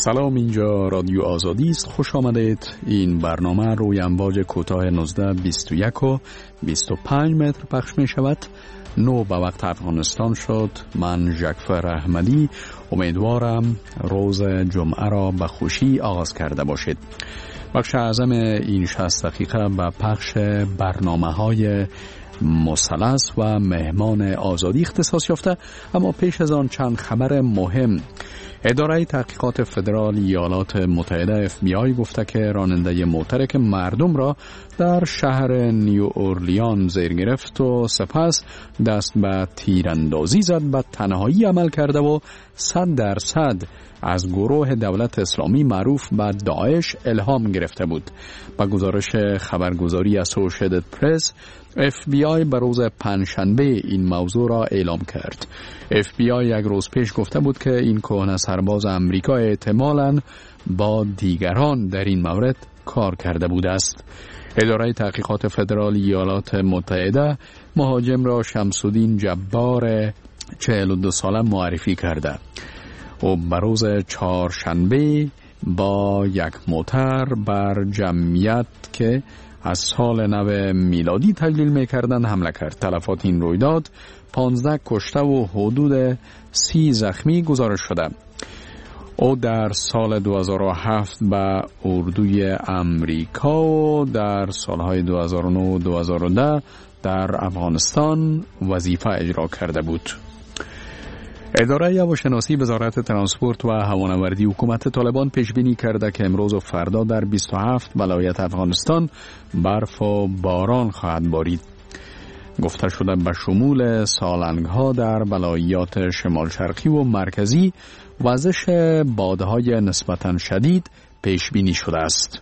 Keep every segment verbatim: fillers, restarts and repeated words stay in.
سلام، اینجا رادیو آزادی است. خوش آمدید. این برنامه روی امواج کوتاه نوزده بیست و یک و بیست و پنج متر پخش می شود. نو به وقت افغانستان شد. من ژکفر احمدی امیدوارم روز جمعه را به خوشی آغاز کرده باشید. بخش اعظم این شصت دقیقه به پخش برنامه های مثلث و مهمان آزادی اختصاص یافته، اما پیش از آن چند خبر مهم. اداره تحقیقات فدرال ایالات متحده اف بی آی گفته که راننده موتر که مردم را در شهر نیو اورلیان زیر گرفت و سپس دست به تیراندازی زد به تنهایی عمل کرده و صد درصد از گروه دولت اسلامی معروف به داعش الهام گرفته بود. با گزارش خبرگزاری اسوشییتد پرس، اف بی آی به روز پنجشنبه این موضوع را اعلام کرد. اف بی آی یک روز پیش گفته بود که این کهنه سرباز امریکا احتمالاً با دیگران در این مورد کار کرده بوده است. اداره تحقیقات فدرال ایالات متحده مهاجم را شمس‌الدین جبار چهل و دو ساله معرفی کرده و به روز چهارشنبه با یک موتر بر جمعیت که از سال نو میلادی تجلیل میکردن حمله کرد. تلفات این رویداد پانزده کشته و حدود سی زخمی گزارش شده. او در سال دو هزار و هفت به اردوی امریکا و در سالهای دو هزار و نه و دو هزار و ده در افغانستان وظیفه اجرا کرده بود. اداره هواشناسی وزارت ترانسپورت و هوانوردی حکومت طالبان پیش بینی کرده که امروز و فردا در بیست و هفت ولایت افغانستان برف و باران خواهد بارید. گفته شده به شمول سالنگ‌ها در ولایات شمال شرقی و مرکزی وزش بادهای نسبتاً شدید پیش بینی شده است.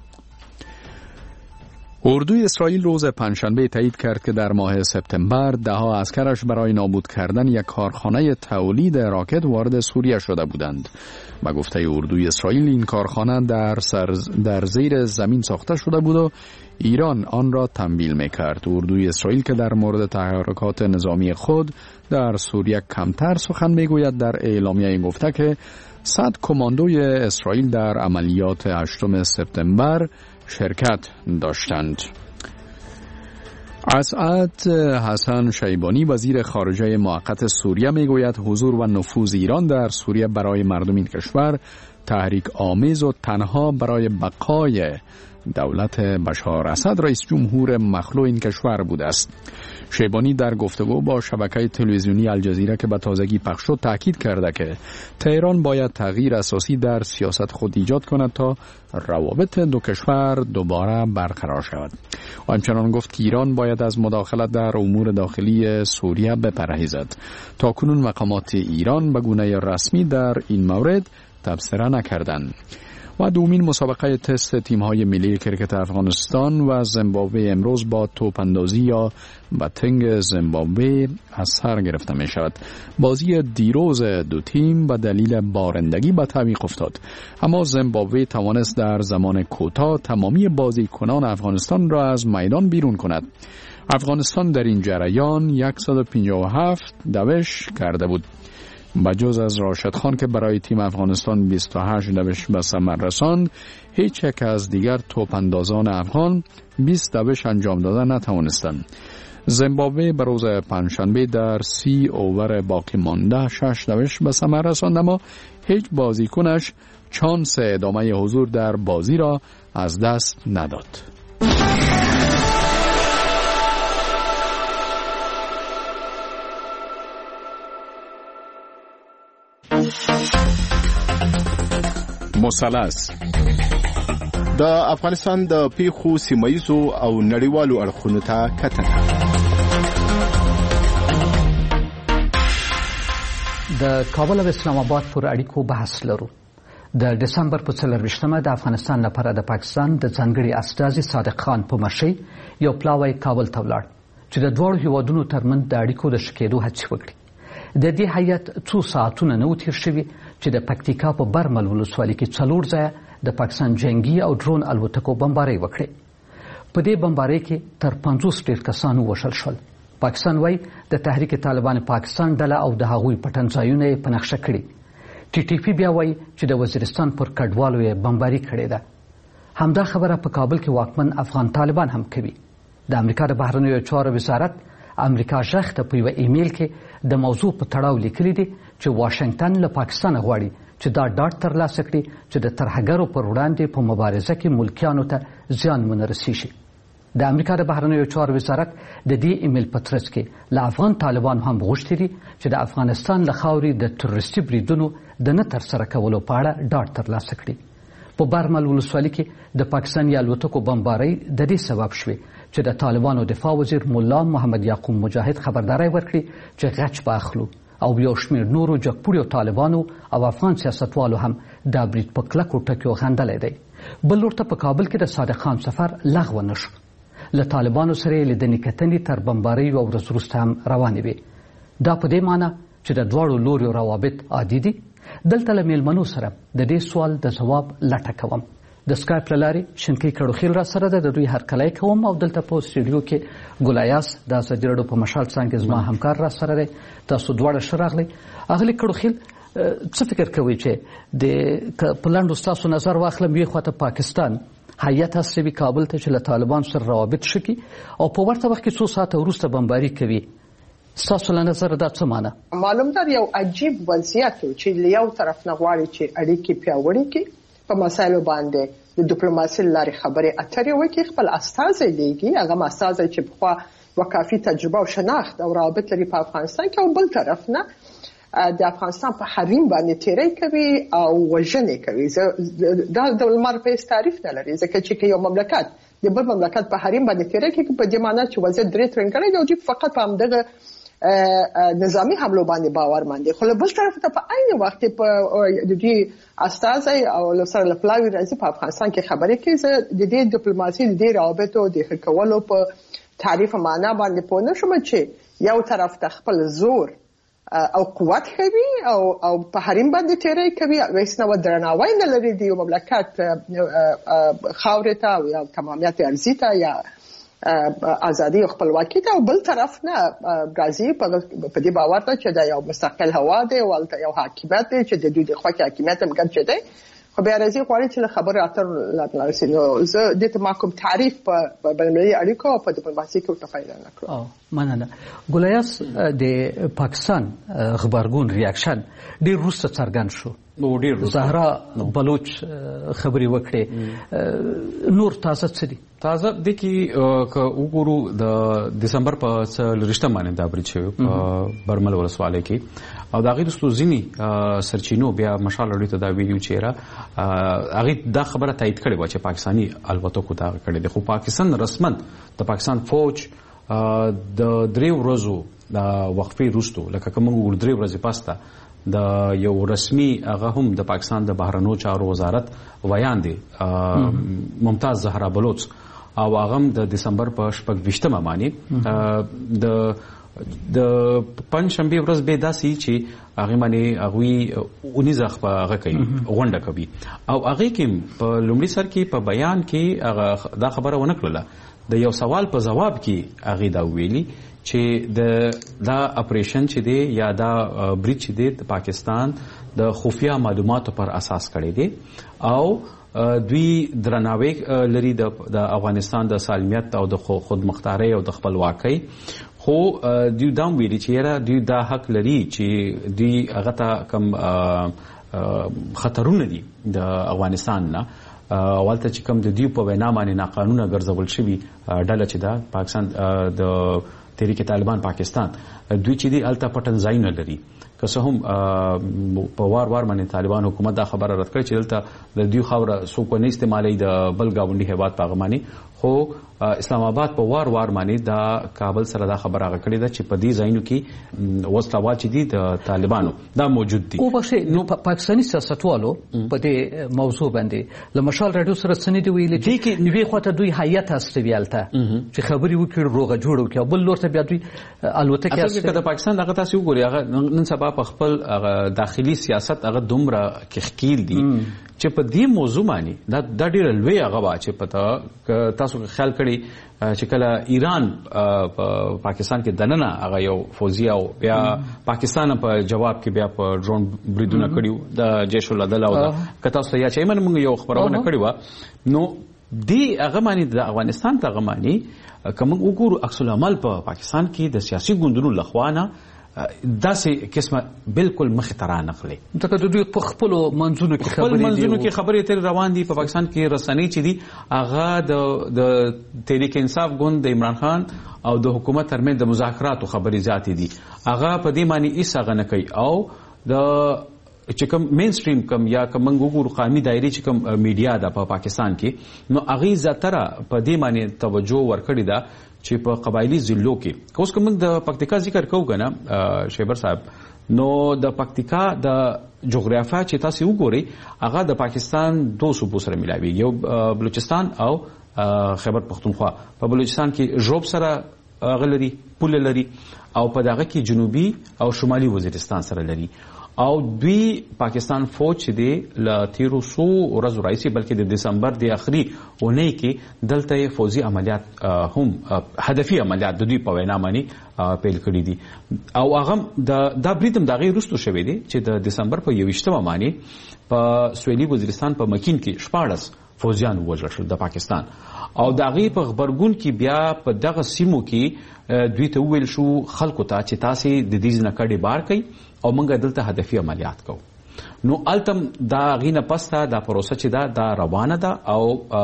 اردوی اسرائیل روز پنجشنبه تایید کرد که در ماه سپتامبر ده ها عسکرش برای نابود کردن یک کارخانه تولید راکت وارد سوریه شده بودند. با گفته اردوی اسرائیل این کارخانه در, در زیر زمین ساخته شده بود و ایران آن را تمویل میکرد. اردوی اسرائیل که در مورد تحرکات نظامی خود در سوریه کمتر سخن میگوید، در اعلامیه گفته که صد کماندوی اسرائیل در عملیات هشتم سپتامبر شرکت داشتند. اسعد حسن شیبانی وزیر خارجه موقت سوریه میگوید حضور و نفوذ ایران در سوریه برای مردم این کشور تحریک آمیز و تنها برای بقای دولت بشار اسد رئیس جمهور مخلوع این کشور بوده است. شیبانی در گفتگو با شبکه تلویزیونی الجزیره که به تازگی پخش شد تاکید کرده که تهران باید تغییر اساسی در سیاست خود ایجاد کند تا روابط دو کشور دوباره برقرار شود. و همچنان گفت که ایران باید از مداخلت در امور داخلی سوریه بپرهیزد. تاکنون مقامات ایران به گونه رسمی در این مورد تبصره نکردند. و دومین مسابقه تست تیم‌های ملی کرکت افغانستان و زیمبابوه امروز با توپ‌اندازی یا باتینگ زیمبابوه از سر گرفته می شود. بازی دیروز دو تیم به دلیل بارندگی به تعویق افتاد، اما زیمبابوه توانست در زمان کوتاه تمامی بازیکنان افغانستان را از میدان بیرون کند. افغانستان در این جریان صد و پنجاه و هفت دوش کرده بود. بجز از راشد خان که برای تیم افغانستان بیست و هشت دوش به ثمر رساند، هیچ یک از دیگر توپ اندازان افغان بیست دوش انجام دادن نتوانستند. زیمبابوه به روز پنجشنبه در سی اوور باقی مانده شش دوش به ثمر رساند، اما هیچ بازیکنش چانس ادامه حضور در بازی را از دست نداد. مثلث د افغانستان د پیښو سیمایزو او نړیوالو اړخونو ته کتنه. د کابل او اسلام آباد پر اړیکو بحث لرو. د دسمبر په څلرویشتمه د افغانستان لپاره د پاکستان د ځانګړي استازي صادق خان په مشرۍ یو پلاوی کابل ته ولاړ چې د دواړو هیوادونو ترمنځ د اړیکو د ښه کېدو هڅې وکړي. د دې هیات څو ساعتونه نه و تېر شوي چې د پکتیکا په برمل ولسوالۍ کې څلور ځایه د پاکستان جنگي او ډرون الوتکو بمبارۍ وکړې. په دې بمبارۍ کې تر پنځوس ډېر کسان ووژل شول. پاکستان وایي د تحریک طالبان پاکستان ډله او د هغوی پټنځایونه یې په نقشه کړي ټي ټي پي بیا وایي چې د وزیرستان پر کډوالو یې بمباري کړې ده. همدا خبره په کابل کې واکمن افغان طالبان هم کوي. د امریکا د بهرنیو چارو وزارت امریکا ژغ ته په یوه ایمیل کې د موضوع په تړاو لیکلي دي چې واشنګټن له پاکستانه غواړي چې دا ډاډ ترلاسه کړي چې د ترهګرو پر وړاندې په مبارزه کې ملکیانو ته زیان ونه رسیږي. د امریکا د بهرنیو چارو وزارت د دې ایمیل په ترڅ کې له افغان طالبان هم غوښتي دي چې د افغانستان له خاورې د تروریستي بریدونو د نه ترسره کولو په اړه ډاډ ترلاسه کړي. په برمل ولسوالۍ کې د پاکستاني الوتکو بمبارۍ د دې سبب شوې چې د طالبانو دفاع وزیر مولا محمد یعقوب مجاهد خبرداری ورکړي چې غچ به اخلو او یو شمېر نورو جګپوړیو طالبانو او افغان سیاستوالو هم دا برید په کلکو ټکیو غندلی دی. بل لور ته په کابل کې د صادق خان سفر لغوه نه شو. له طالبانو سره یې لیدنې کتنې تر بمبارۍ یوه ورځ وروسته هم روانې وې. دا په دې معنی چې د دواړو لوریو روابط عادي دي. دلته له میلمنو سره د دې سوال د ځواب لټه کوم. د سکایپ له لارې شنکۍ کړوخیل را سره ده. د دوی هرکلی کوم او دلته په سټوډیو کې ګلایاس د ازادي راډیو په مشال څانګه کې زما همکار را سره دی. تاسو دواړه ښه راغلئ. اغلې کړوخیل څه فکر کوئ چې د په لنډو ستاسو نظر واخلم یوې خواته پاکستان هیئت استوي کابل ته چې له طالبان سره روابط ښه کړي او په ورته وخت کې څو ساعته وروسته بمباري کوي. ستاسو له نظره دا څه معنی؟ معلوم ده یو عجیب وضعیت چې له یو طرف نه غواړي چې اړیکې پیاوړې کړي، په مسایلو باندې د ډیپلوماسۍ له لارې خبرې اترې وکړي، خپل استازی لیږي، هغه استازی چې پخوا وکافي تجربه او شناخت او روابط لري په افغانستان کې، او بل طرف نه د افغانستان په حریم باندې تیری کوي او وژنې کوي. دا د لمر په تعریف نه لري، ځکه چې یو مملکت د بل مملکت په حریم باندې تیری کوي په دې معنی چې وضعیت درې ترنګړی دی او چې فقط په همدغه نظامی حملو باندې باور مانده. خو له بل طرف ته په عین وخت په د دې استازي او لسره لپلاوی راځي په افغانستان کې خبرې کوي. د دې ډیپلوماسي د دې روابطو د ښکولو په تعریف معنا باندې پوه نه شوم چې یو طرف ته خپل زور او قوت کوي او او په حریم باندې تیری کوي، هیڅ نوع درناوی نه لري د یو مملکت خاورې ته او یا تمامیت ارضي ته یا ازادي او خپلواکي ته، او بل طرف نه راځي په دې باور ته چې دا یو مستقل هوا دی او یو حاکمیت دی چې د دوی د خوښه حاکمیت هم ګرځي دی. خو بیا راځي غواړي چې له خبرو اترو لارې نو زه دې ته ما کوم تعریف په بین‌المللي اړیکو او په ډیپلوماسي کې ورته فایده نه کړم. مننه. ګلایاس د پاکستان غبرګون ریاکشن ډېر وروسته څرګند شو. زهرا بلوچ خبرې وکړې. نور تازه څه دي؟ تازه د کې که وګورو د دسمبر په څلوېښتم باندې دا برید شوی په برمل ولسوالۍ کې او د هغې وروستو ځینې سرچینو بیا مشال راډیو ته دا ویلي چې هغې دا خبره تایید کړې وه چې پاکستاني الوتکو دا کړې ده. خو پاکستان رسما د پاکستان فوج د درې ورځو د وقفې وروستو لکه که موږ وګورو درې ورځې پس ته د یو رسمي هغه هم د پاکستان د بهرنیو چارو وزارت ویان دی ممتاز زهرا بلوچ او هغه هم د دسمبر په شپږ ویشتمه باندې د د پنځشنبې ورځ به داسې چې هغه باندې هغوی اونیزه هغه کوي غونډه کوي او هغه کې په لومړي سر کې په بیان کې هغه دا خبره ونه کړله د یو سوال په جواب کې هغه دا ویلي چې د دا اپریشن چې دی یا دا برید چې دی د پاکستان د خفیه معلوماتو پر اساس کړی دی او دوی درناوی لري د افغانستان د سالمیت او د خودمختارۍ او د خپلواکۍ، خو دوی دا ویلي چې یاره دوی دا حق لري چې دوی هغه ته کم خطرونه دي د افغانستان نه اولته چې کم د دوی په وینا باندې ناقانونه ګرځول شوي ډله چې دا پاکستان د تحریک طالبان پاکستان دوی چې دی الته پټن ځایونه لري که څه هم په وار وار باندې طالبان حکومت دا خبره رد کړې چې دلته د دوی خاوره څوک نه استعمالوي د بل ګاونډي هیواد په هغه باندې. خو اسلام آباد په وار وار باندې دا کابل سره دا خبره هغه کړې ده چې په دې ځایونو کې وسلوال چې دي د طالبانو دا موجود دي. او بخښئ نو پاکستاني سیاستوالو په دې موضوع باندې له مشال راډیو سره څه نه دي ویلي چې نوې خواته دوی هیئت استوي هلته چې خبرې وکړي روغه جوړه وکړي او بل لور ته بیا دوی الوتکې استوي. د پاکستان هغه تاسې وګورئ هغه نن سبا په خپل داخلي سیاست هغه دومره کښکیل دي چې په دې موضوع باندې دا د ډېر لوی هغه وا چې پته تاسو خیال کړي چې کله ایران پاکستان کې دننه هغه یو فوجي او بیا پاکستان په جواب کې بیا په ډرون بریدونه کړیو د جیش العدل او کتا سره یا چې من موږ یو خبرونه کړی و نو دی هغه معنی د افغانستان ته هغه معنی کوم وګورو عکس العمل په پاکستان کې د سیاسي ګوندونو لخوانه داسې قسمه بالکل مخې ته رانغلي ځکه د دوی په خپلو منځونو کې خبرې دي منځونو کې خبرې تر روان دي په پاکستان کې رسنۍ چې دي هغه د د تحریک انصاف ګوند د عمران خان او د حکومت ترمنځ د مذاکراتو خبرې زیاتې دي هغه په دې معنی هیڅ هغه نه کوي او د چې کوم مین سټریم کوم یا کوم وګورو قومي دایره چې کوم میډیا ده په پاکستان کې نو هغه زیاتره په دې معنی توجه ورکړي ده چې په قبایلی ضلعو کې اوس کوم د پکتیکا ذکر کوو کنه شیبر صاحب نو د پکتیکا د جغرافیا چې تاسو وګورئ هغه د پاکستان دوه صوبو سره ملاوي یو بلوچستان او خیبر پختونخوا په بلوچستان کې ژوب سره غلري پول لري او په دغه کې جنوبي او شمالي وزیرستان سره لري او دوی پاکستان فوج چې دی ل تیرو سو ورځو راځي بلکې د دسمبر د اخري اونۍ کې دلته فوجي عملیات هم هدفي عملیات د دوی په وینا باندې پیل کړی دي او هغه د دا بریدم د غیر رستو شوی دی چې د دسمبر په یوویشتمه باندې په سویلي وزیرستان په مکین کې شپاړس فوجیان وژل شول د پاکستان او د هغې په غبرګون کې بیا په دغه سیمو کې دوی ته وویل شو خلکو ته چې تاسې د دې نه کډې بار کوئ او موږ دلته هدفي عملیات کوو نو التم دا غینه پسته دا پروسه چې دا دا روانه ده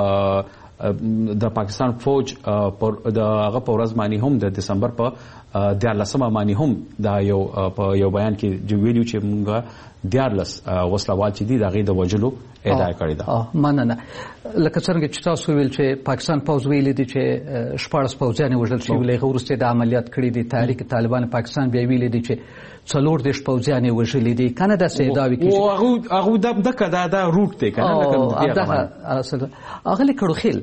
او د پاکستان فوج د هغه په ورځ باندې هم د دسمبر په دیارلسمه باندې هم دا یو په یو بیان کې ویلو چې موږ دیارلس وسلوال چې دي د هغې د وژلو ادعا کړې ده مننه لکه څنګه چې تاسو ویل چې پاکستان پوځ ویلي دي چې شپاړس پوځیان یې وژل شوي له هغه وروسته د عملیات کړي دي تحریک طالبان پاکستان بیا ویلي دي چې څلور دېرش پوځیان یې وژلي دي کنه داسې ادعاوې کېږي هغه دغه دا دا روټ دی که نه اغلې کړوخیل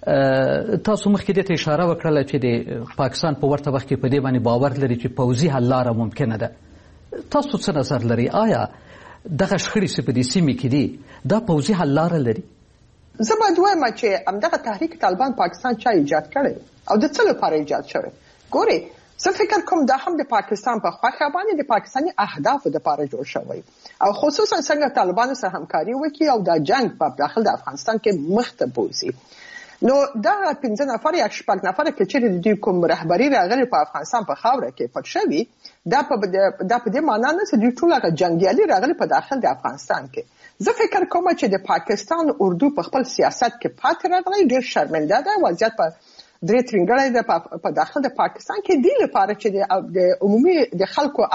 تاسو مخکې دې ته اشاره وکړله چې د پاکستان په ورته وخت کې په دې باندې باور لري چې پوځي حل لاره ممکنه ده تاسو څه نظر لري آیا دغه شخړې چې په دې سیمې کې دي دا پوځي حل لاره لري زه باید وایم چې همدغه تحریک طالبان پاکستان چا ایجاد کړی او د څه لپاره ایجاد شوی ګورئ زه فکر کوم دا هم د پاکستان په خوښه باندې د پاکستاني اهدافو لپاره جوړ شوی او خصوصا څنګه طالبانو سره همکاري وکړي او دا جنگ په داخل د افغانستان کې مخ ته بوځي نو دا پنځه نفر یا شپږ نفر کې چې د دوی کوم رهبري راغلي په افغانستان په خاوره کې پټ شوي دا په دا په دې معنا نه چې دوی ټول هغه جنګیالي راغلي په داخل د افغانستان کې زه فکر کوم چې د پاکستان اردو په خپل سیاست کې پاتې راغلی ډېر شرمنده ده وضعیت په درې ترنګړی ده په داخل د پاکستان کې دی لپاره چې د عمومي د خلکو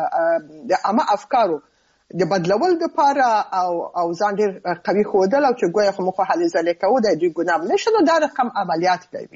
هغه د عامه افکارو د بدلول لپاره او او ځان ډېر قوي ښودل او چې ګویا خو موږ هلې ځلې کوو د دوی ګناه نشته نو دا رقم عملیات کوي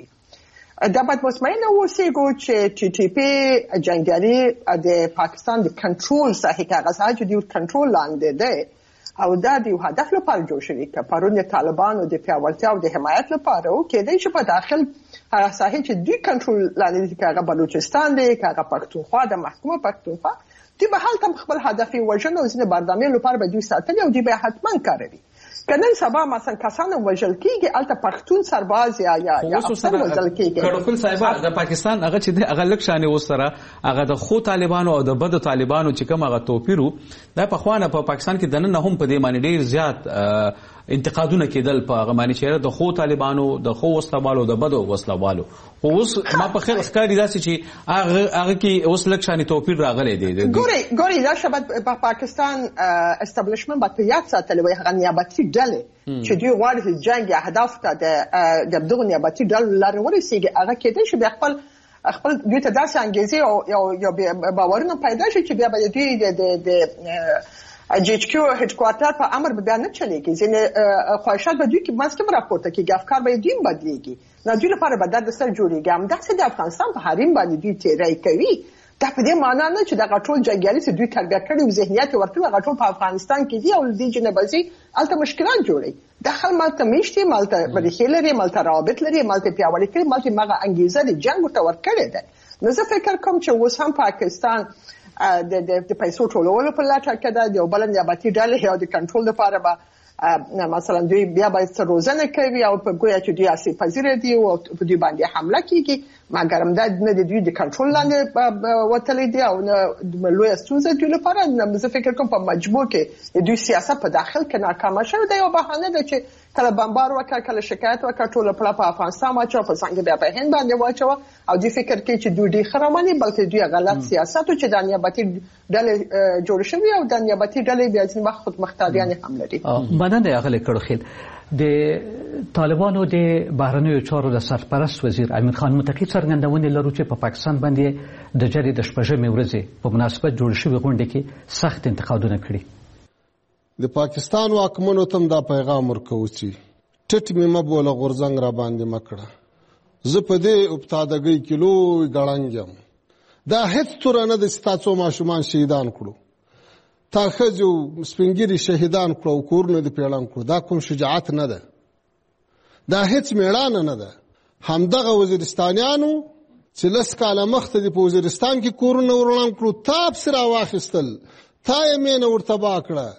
دا باید مطمئنه اوسېږو چې ټي ټي پي جنګیالي د پاکستان د کنټرول ساحې کې هغه ساحه چې د کنټرول لاندې دی او دا د یو هدف لپاره جوړ شوي که پرون د طالبانو د پیاوړتیا او د حمایت لپاره و کېدای شي په داخل هغه ساحې چې دوی کنټرول لاندې دي که هغه بلوچستان دی که هغه پښتونخوا د محکومه پښتونخوا دوی به هلته خپل هدف یې وژنه او ځینې بردامۍ لپاره به دوی ساتلي او دوی به حتما کاروي که نن سبا مثلا کسان وژل کېږي هلته پښتون سرباز یا یا افسر وژل کېږي کړوخیل صاحبه د پاکستان هغه چې دی هغه لږ شانې اوس سره هغه د ښو طالبانو او د بدو طالبانو چې کوم هغه توپیر و دا پخوانه په پاکستان کې دننه هم په دې باندې ډېر زیات انتقادونه کېدل په هغه باندې چې د ښو طالبانو د ښو وسلوالو د بدو وسلوالو خو اوس ما په خیر ښکاري داسې چې هغه هغه کې اوس لږ شانې توپیر راغلی دی ګورئ ګورئ دا شبت په پاکستان استابلیشمنت باید په یاد ساتلی وای هغه نیابتي ډلې چې دوی غواړي چې جنګ یا اهداف ته د دغو نیابتي ډلو لارې ورسېږي هغه کېدای شي بیا خپل خپل دوی ته داسې انګېزې او یو باورونه پیدا شي چې بیا به دوی د جی ایچ کیو هډ کوارټر په امر به بیا نه چلېږي ځینې خواهشات به دوی کې منځ کې راپورته کېږي افکار به دوی بدلېږي نو دوی لپاره به دردسر جوړېږي همداسې د افغانستان په حریم باندې دوی تېری کوي دا په دې معنا نه چې دغه ټول جنګیالي چې دوی تربیه کړي او ذهنیت یې ورکړي هغه ټول په افغانستان کې دي او له دې جنبازي هلته مشکلات جوړوي دا خل مالته میشتي مالته ریښې لري مالته روابط لري مالته پیاوړي کړي مالته مغه انګیزه د جنګ ورته ورکړې ده نو زه فکر کوم چې اوس هم پاکستان د د پیسو ټولولو په لټه کې ده د یو بل نیابتي ډلې او د کنټرول لپاره به مثلا دوی بیا باید روزنه کوي او په ګویا چې دوی اسی پذیر دي او په دوی باندې حمله کیږي مګر هم دا نه د دوی د کنټرول لاندې وتلې دي او نه لوی ستونزه دوی لپاره نه زه فکر کوم په مجموع کې دوی سیاست په داخل کې ناکامه شوه دا یو بهانه ده چې کله بمبار وکړ کله شکایت وکړ ټول په افغانستان واچو په څنګه بیا په هند باندې واچو او دوی فکر کوي چې دوی ډېر خرماني بلکې دوی غلط سیاست او چې د نیابتي ډلې جوړ شوی او د نیابتي ډلې بیا ځینې وخت خود مختاریان هم لري. مننه اغلی کړخیل د طالبانو د بهرنیو چارو د سرپرست وزیر امیر خان متقی څرګندونې لرو چې په پاکستان باندې د جری د شپږمې ورځې په مناسبت جوړ شوی غونډه کې سخت انتقادونه کړي. د پاکستان واکمنو تم دا پیغام ورکوي چې ټټ مې مبوله غورځنګ را باندې مکړه زه په دې ابتداګۍ کې لوی ګړنګ یم دا هیڅ توره نه د ستاسو ماشومان شهیدان کړو تا ښځو سپینګیري شهیدان کړو او کورونه دې پیړان کړو دا کوم شجاعت نه ده دا هیڅ میړانه نه ده. همدغه وزیرستانیانو چې لس کاله مخته دې په وزیرستان کې کورونه ورړان کړو تا پسې راواخیستل تا یې مینه ورتبا کړه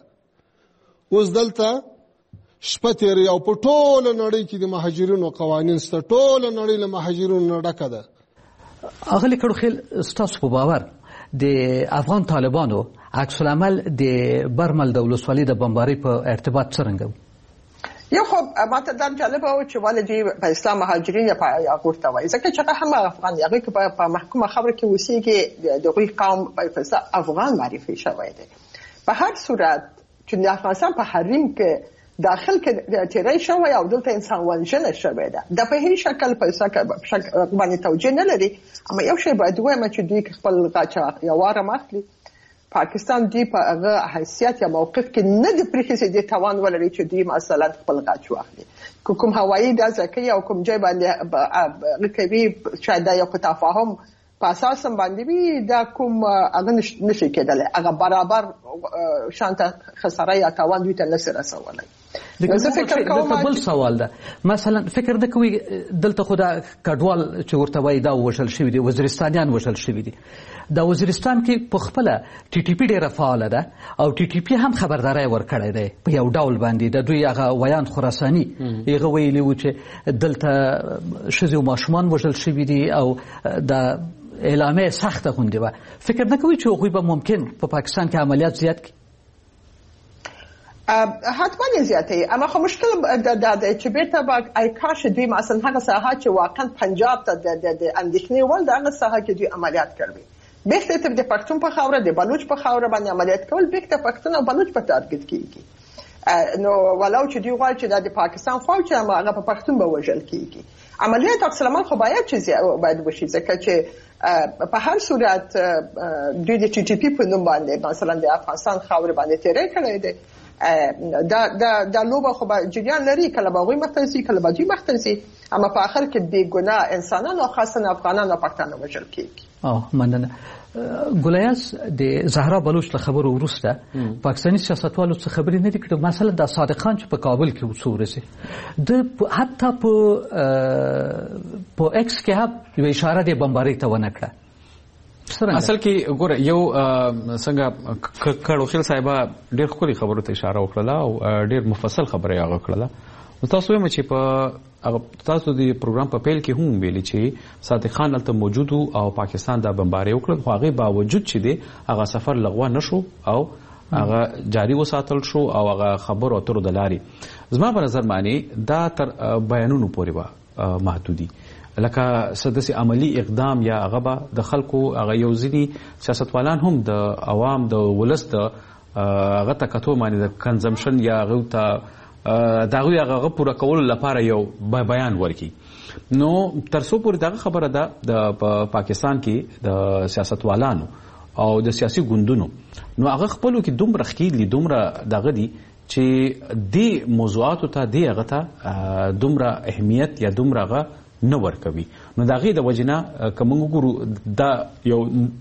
اوس دلته شپه تېرې او په ټوله نړۍ کې د مهاجرینو قوانین شته ټوله نړۍ له مهاجرینو نه ډکه ده. اغلی کړخیل ستاسو په باور د افغان طالبانو عکس العمل د برمل د ولسوالۍ د بمبارۍ په ارتباط څرنګه و؟ یو خو ماته دا جالبه و چې ولې دوی په اسلام مهاجرین په هغه ورته وایي ځکه چې هم افغان هغوی که په محکومه خبره کې اوسېږي د هغوی قوم په افغان معرفي شوی دی. په هر صورت چې د افغانستان په حریم کې داخل کې تیری شوی او دلته انسان وژنه شوې ده د په هیڅ شکل په شکل باندې توجیه نه لري. اما یو شی باید ووایم چې دوی خپل غاچه یا واره ماخلي پاکستان دوی په هغه حیثیت یا موقف کې نه د پرېښي دې توان ولري چې دوی مثلا خپل غاچ واخلي کوم هوایي ډزه کوي او کوم ځای باندې کوي شاید دا یو په تفاهم په اساس باندې وي دا کوم هغه نشي کېدلی هغه برابر شانته خساره یا تاوان دوی ته نشي رسولی. دغه فکر کوم بل سوال ده مثلا فکر نه کوي دلته خدا کډوال چې ورته وای دا وشل شوی دي وزیرستانیان وشل شوی دي دا وزیرستان کې په خپل ټي ټي پی ډیره فعال ده او ټي ټي پی هم خبرداري ورکړی دی په یو ډول باندې د دوی هغه ویان خراساني هغه ویلي و چې دلته ښځې او ماشومان وشل شوي دي او د اعلامیه سخته غوندې وه. فکر نه کوي چې هغوی به ممکن په پاکستان کې عملیات زیات کړي؟ حتما زیاتې اما خو مشکل دا دی چې بیرته به ای کاش دوی مثلا هغه ساحه چې واقعا پنجاب ته د اندېښنې وړ د هغه ساحه کې دوی عملیات کړي بیرته ته د پښتون په خاوره د بلوچ په خاوره باندې عملیات کول بیرته پښتون او بلوچ په ټارګټ کېږي نو ولو چې دوی غواړي چې د پاکستان خوا چې هغه په پښتون به وژل کېږي عملیات عکسالعمل خو باید چې باید وشي ځکه چې په هر صورت دوی د ټي ټي پی په نوم باندې مثلا د افغانستان خاوره باندې تیری کړی دی دا دا دا لوبه خو به جریان لري کله به هغوی مخته کله به دوی مخته اما په آخر کې بېګناه انسانان او خاصا افغانان او پښتانه وژل کېږي. مننه. ګلیاس د زهرا بلوچ له خبرو وروسته پاکستاني سیاستوالو څه خبرې نه دي کړې مثلا د صادق خان چې په کابل کې څو ورځې د حتی په په ایکس کې هم یوه اشاره د بمبارۍ ته ونه کړه. اصل کې ګوره یو څنګه کړوخیل صاحبه ډېر ښکلي خبرو ته اشاره وکړله او ډېر مفصل خبره یې هغه کړله. تاسو وایم چې په تاسو د پروګرام په پیل کې هم ویلي چې صادق خان هلته موجود او پاکستان دا بمبارۍ وکړه خو هغې باوجود چې دی هغه سفر لغوه نه شو او هغه جاري وساتل شو او هغه خبرو اترو د لارې زما په نظر باندې دا تر بیانونو پورې به محدودي لکه څه داسې عملي اقدام یا هغه به د خلکو هغه یو ځینې سیاستوالان هم د عوام د ولس د هغه ته کتو باندې د کنزمشن یا هغو ته د هغوی هغه پوره کولو لپاره یو بیان ورکړي. نو تر څو پورې دغه خبره ده د پاکستان کې د سیاستوالانو او د سیاسي ګوندونو نو هغه خپلو کې دومره ښکیل دي دومره دغه دي چې دې موضوعاتو ته دې هغه ته دومره اهمیت یا دومره هغه نه ورکوي. نو د هغې د وجې نه که موږ وګورو دا یو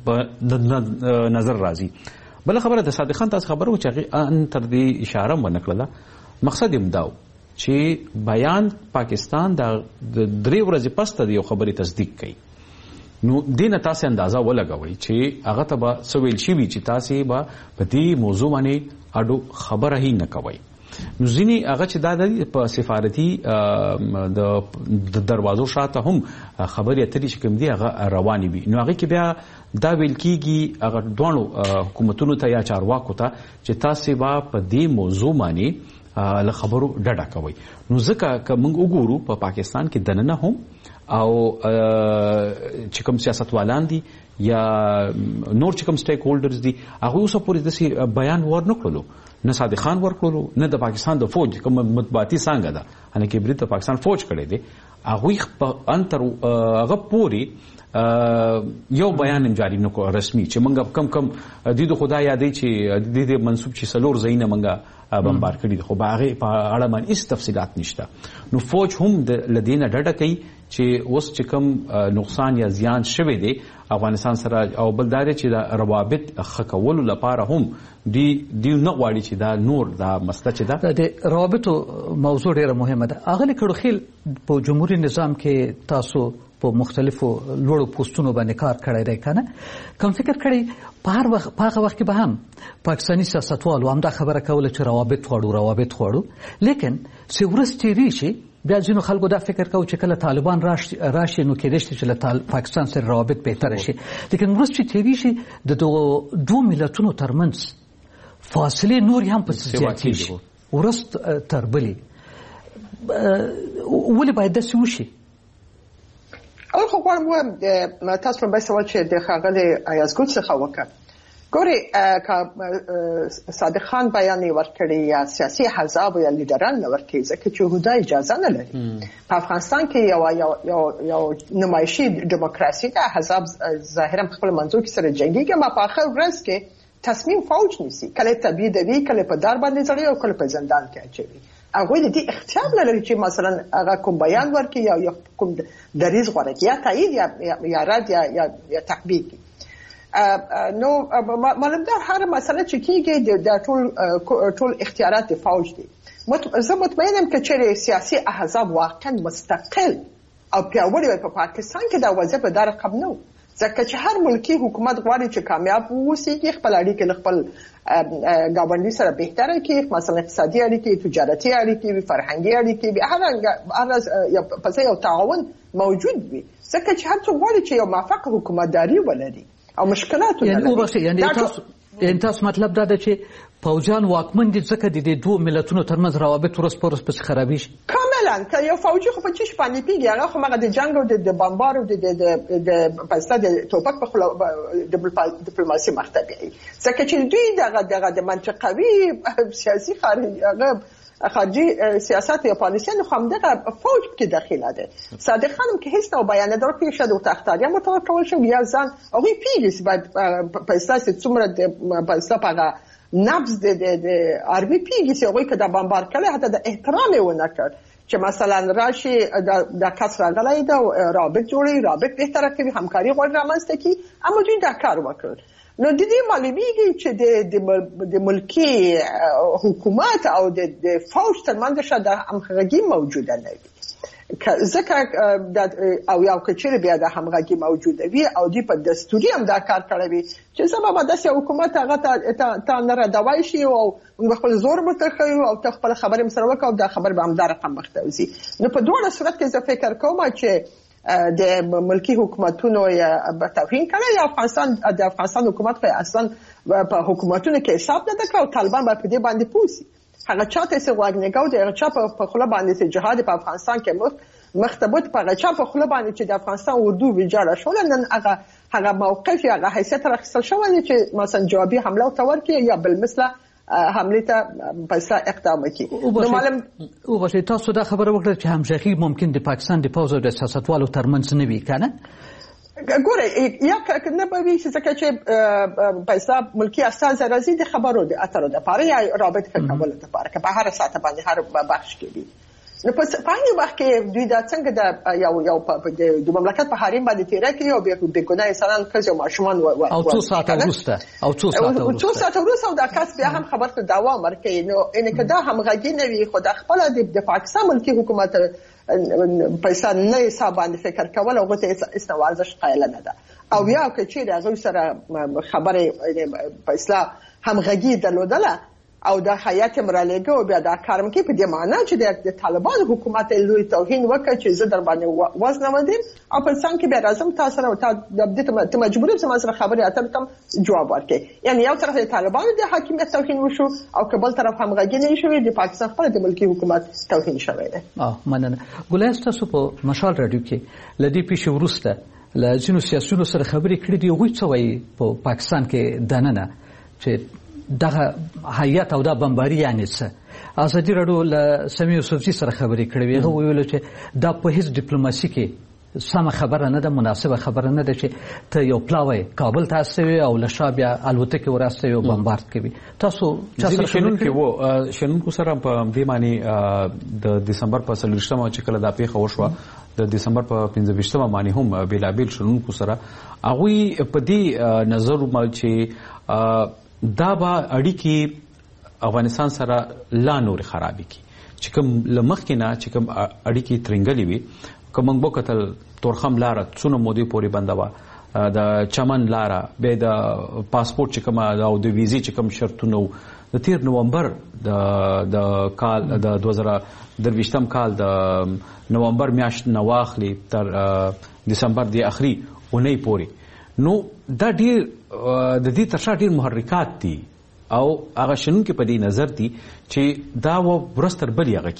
په نظر راځي. بله خبره د صادق خان تاسو خبره و چې هغې ان تر دې اشاره هم ونه کړله مقصد یې دا و چې بیان پاکستان د درې ورځې پس ته د یو خبرې تصدیق کوي. نو دې نه تاسې اندازه ولګوئ چې هغه ته به څه ویل شوي چې تاسې به په دې موضوع باندې اډو خبره هی نه کوئ. نو ځینې هغه چې دا په سفارتي د دروازو شاته هم خبرې اترې چې کوم دي هغه روانې وي. نو هغه کې بیا دا ویل کېږي هغه دواړو حکومتونو ته یا چارواکو ته چې تاسې به په دې موضوع باندې له خبرو ډډه کوئ. نو ځکه که موږ وګورو په پاکستان کې دننه هم او چې کوم سیاستوالان دي یا نور چې کوم سټیک هولډرز دي هغوی اوسه پورې داسې بیان ور نه کړلو، نه صادق خان ور کړلو، نه د پاکستان د فوج کوم مطبوعاتي څانګه ده هله کې برید د پاکستان فوج کړی دی هغوی په انتر هغه پورې یو بیان جاری نه کړ رسمي چې موږ کم کم د خدای یادې چې د دې منسوب چې سلور زینه موږ بمبار کړي دي، خو هغه په اړه باندې هیڅ تفصیلات نشته. نو فوج هم د لدینه ډډه کوي چې اوس چې کوم نقصان یا زیان شوی دی افغانستان سره او بلدار چې د روابط ښه کولو لپاره هم دی دی نه غواړي چې دا نور دا مسله چې دا د روابطو موضوع ډیره مهمه ده. اغلی کړوخیل په جمهوریت نظام کې تاسو په مختلفو لوړو پوسټونو باندې کار کړی دی کنه، کوم فکر کړی په هر وخت په هغه وخت کې به هم پاکستاني سیاستوالو هم دا خبره کوله چې روابط غواړو روابط غواړو، لیکن چې ورځ تېرې شي بیا ځینو خلکو دا فکر کوي چې کله طالبان راشي نو کېدای شي چې له پاکستان سره روابط بهتره شي، لیکن ورځ چې تېرې شي د دغو دوو ملتونو ترمنځ فاصلې نور هم پسې زیاتېږي ورځ تر بلې. ولې باید داسې وشي؟ اول خو غواړم ووایم تاسو لومبی سوال چې د ښاغلي ایازګل څخه وکړ. ګورې که صادق خان بیان یې ورکړی یا سیاسي احزاب یا لیډران نه ورکوي ځکه چې هودا اجازه نه لري. په افغانستان کې یو یو نمایشي ډیموکراسي ده، احزاب ظاهرا په خپل منځو کې سره جنګېږي، اما په آخر ورځ کې تصمیم فوج نیسي، کله تبعیدوي، کله په دار باندې ځړوي او کله په زندان کې اچوي. هغوی د دې اختیار نه لري چې مثلا هغه کوم بیان ورکړي یا کوم دریځ غوره کړي یا تایید یا رد یا تحقیق. نو معلوم ده هر مسله چې کېږي د ټول ټول اختیارات د فوج دي. زه مطمئن یم که چېرې سیاسي احزاب واقعا مستقل او پیاوړي وي په پاکستان کې دا وضع په دا رقم نه و، ځکه چې هر ملکي حکومت غواړي چې کامیاب واوسي، خپل اړیکې له خپل ګاونډي سره بهتره کړي، مثلا اقتصادي اړیکې، تجارتي اړیکې، فرهنګي اړیکې، هر پسې یو تعاون موجود وي، ځکه چې هر څوک غواړي چې یو موفق حکومتداري ولري او مشکلات ولري. یعنی تاسو یعنی تاسو مطلب دا ده چې پوځیان واکمن دي ځکه د دې دوه ملتونو ترمنځ روابط ورځ په ورځ پسې خرابېږي. کاملا که یو فوجي خو په چی شپانې پیږي، هغه خو هغه د جنګ او د بمبار او د پسته د توپک په خلا ډیپلوماسي مخته بیایي، ځکه چې دوی دغه دغه د منطقوي سیاسي خارجي خارجي سیاست یا پالیسیانو خو همدغه فوج کې داخله ده. صادق خانم که هیڅ نوع بیان نه درکړي شاید ورته اختیاریه متوقع شي یا ځان هغوی پیږي چې باید په اساس څومره په اساس هغه نبض د ارمي پیږي چې هغوی که دا بمبار کړی حتی د احترام یې ونه کړ چې مثلا راشي دا کس راغلی ده رابط جوړوي، رابط بهتره کوي، همکاري غواړي رامنځته کړي، اما دوی دا کار وکړ. نو د دې معلومیږي چې د ملکي حکومت او د فوج ترمنځ شاید همغږي موجوده نه وي، ځکه او یو که چېرې بیا د همغږي موجوده وي او دوی په دستوري هم دا کار کړی وي چې سبا به داسې حکومت هغه ته نه ردوی شي او موږ خپل زور ورته ښیو او ته خپله خبرې هم سره وکړه او دا خبرې به همدا رقم مخته وځي. نو په دواړه صورت کې زه فکر کوم چې د ملکی حکومتونو به توهین کړی یا افغانستان د افغانستان حکومت خو اصلا په حکومتونو کې حساب نه ده کړی او طالبان به په دې باندې پوه شي. هغه چا ته چې غوږ نه ږدي، هغه چا په خوله باندې چې جهاد په افغانستان کې مخ مخته بود، په هغه چا په خوله باندې چې د افغانستان اردو ویجاړه شوله، نن هغه هغه موقف یا هغه حیثیت راخیستل شوی چې مثلا جوابي حمله ورته ورکړي یا بالمثله حمله ته پسې اقدام وکړي. نو معلوم او بشه تاسو دا خبره وکړه چې همغږي ممکن د پاکستان د پوځ او د سیاستوالو ترمنځ نه وي کنه. ګوره یا نه به وي ځکه چې پیسې ملکی اساس راځي د خبرو د اترو د پاره یا رابط کول د پاره که په هر ساعت باندې هر بخش کې دي. نو په پای وخت کې دوی دا څنګه د یو یو د مملکت په حریم باندې تیرا کوي او به ګناه انسانان کزو ماشومان او څو ساعت وروسته او څو ساعت وروسته څو ساعت وروسته دا کس بیا هم خبر ته دوام ورکوي. نو ان کدا همغږي نه وي خو د خپل د پاکستان ملکی حکومت پیسې نه حساب باندې فکر کول او غوته استوازش قایل نه ده او یا که چیرې هغه سره خبره پیسې همغږي درلودله او د حیات مرالېګو او بیا دا کارم کې په دې معنی چې د طالبان حکومت لوی توهین وکړ چې زه در باندې وزن ودیم او په څنګه کې بیا راځم تاسو سره د دې ته مجبور یم چې سره خبرې اترې تم جواب ورکړي. یعنی یو طرف د طالبان د حاکمیت توهین وشو او کبل طرف هم غږی شوی د پاکستان خپل د ملکی حکومت توهین شوی دی. اه مننه. ګلای تاسو په مشال رادیو کې لدی پیښې ورسته له ځینو سیاسيونو سره خبرې کړې دي. هغوی څه وایي په پاکستان کې دننه چې دغه حیات او دا بمباري یعنی څه؟ ازادي راډیو له سمیع یوسفزي سره خبرې کړې وي. هغه ویل چې دا په هیڅ ډیپلوماسي کې سمه خبره نه ده، مناسبه خبره نه ده چې ته یو پلاوی کابل ته استوي او له شا بیا الوتکې ورستوي او بمبارد کوي. تاسو چا سره شنونکي وو شنونکو سره په دې معنی د دسمبر په څلوېښتمه چې کله دا پیښه وشوه د دسمبر په پنځه ویشتمه باندې هم بیلابیل شنونکو سره هغوی په دې نظر ومل چې دا به اړیکې افغانستان سره لا نور خرابې کی چې کوم لمخکې نه چې کوم اړیکې ترنګلې وي. که موږ وکتل تورخم لاره څونه مودې پورې بنده وه، د چمن لاره، بیا د پاسپورټ چې کومه او د ویزې چې کوم شرطونه وو د تیر نومبر د کال د دوه زره درویشتم کال د نومبر میاشت نه واخلي تر دسمبر د اخري اونۍ پورې، نو دا ډیر د دې تر شا ډیر محرکات دي او هغه شنونکي په دې نظر دي چې دا و ورستر بلی هغه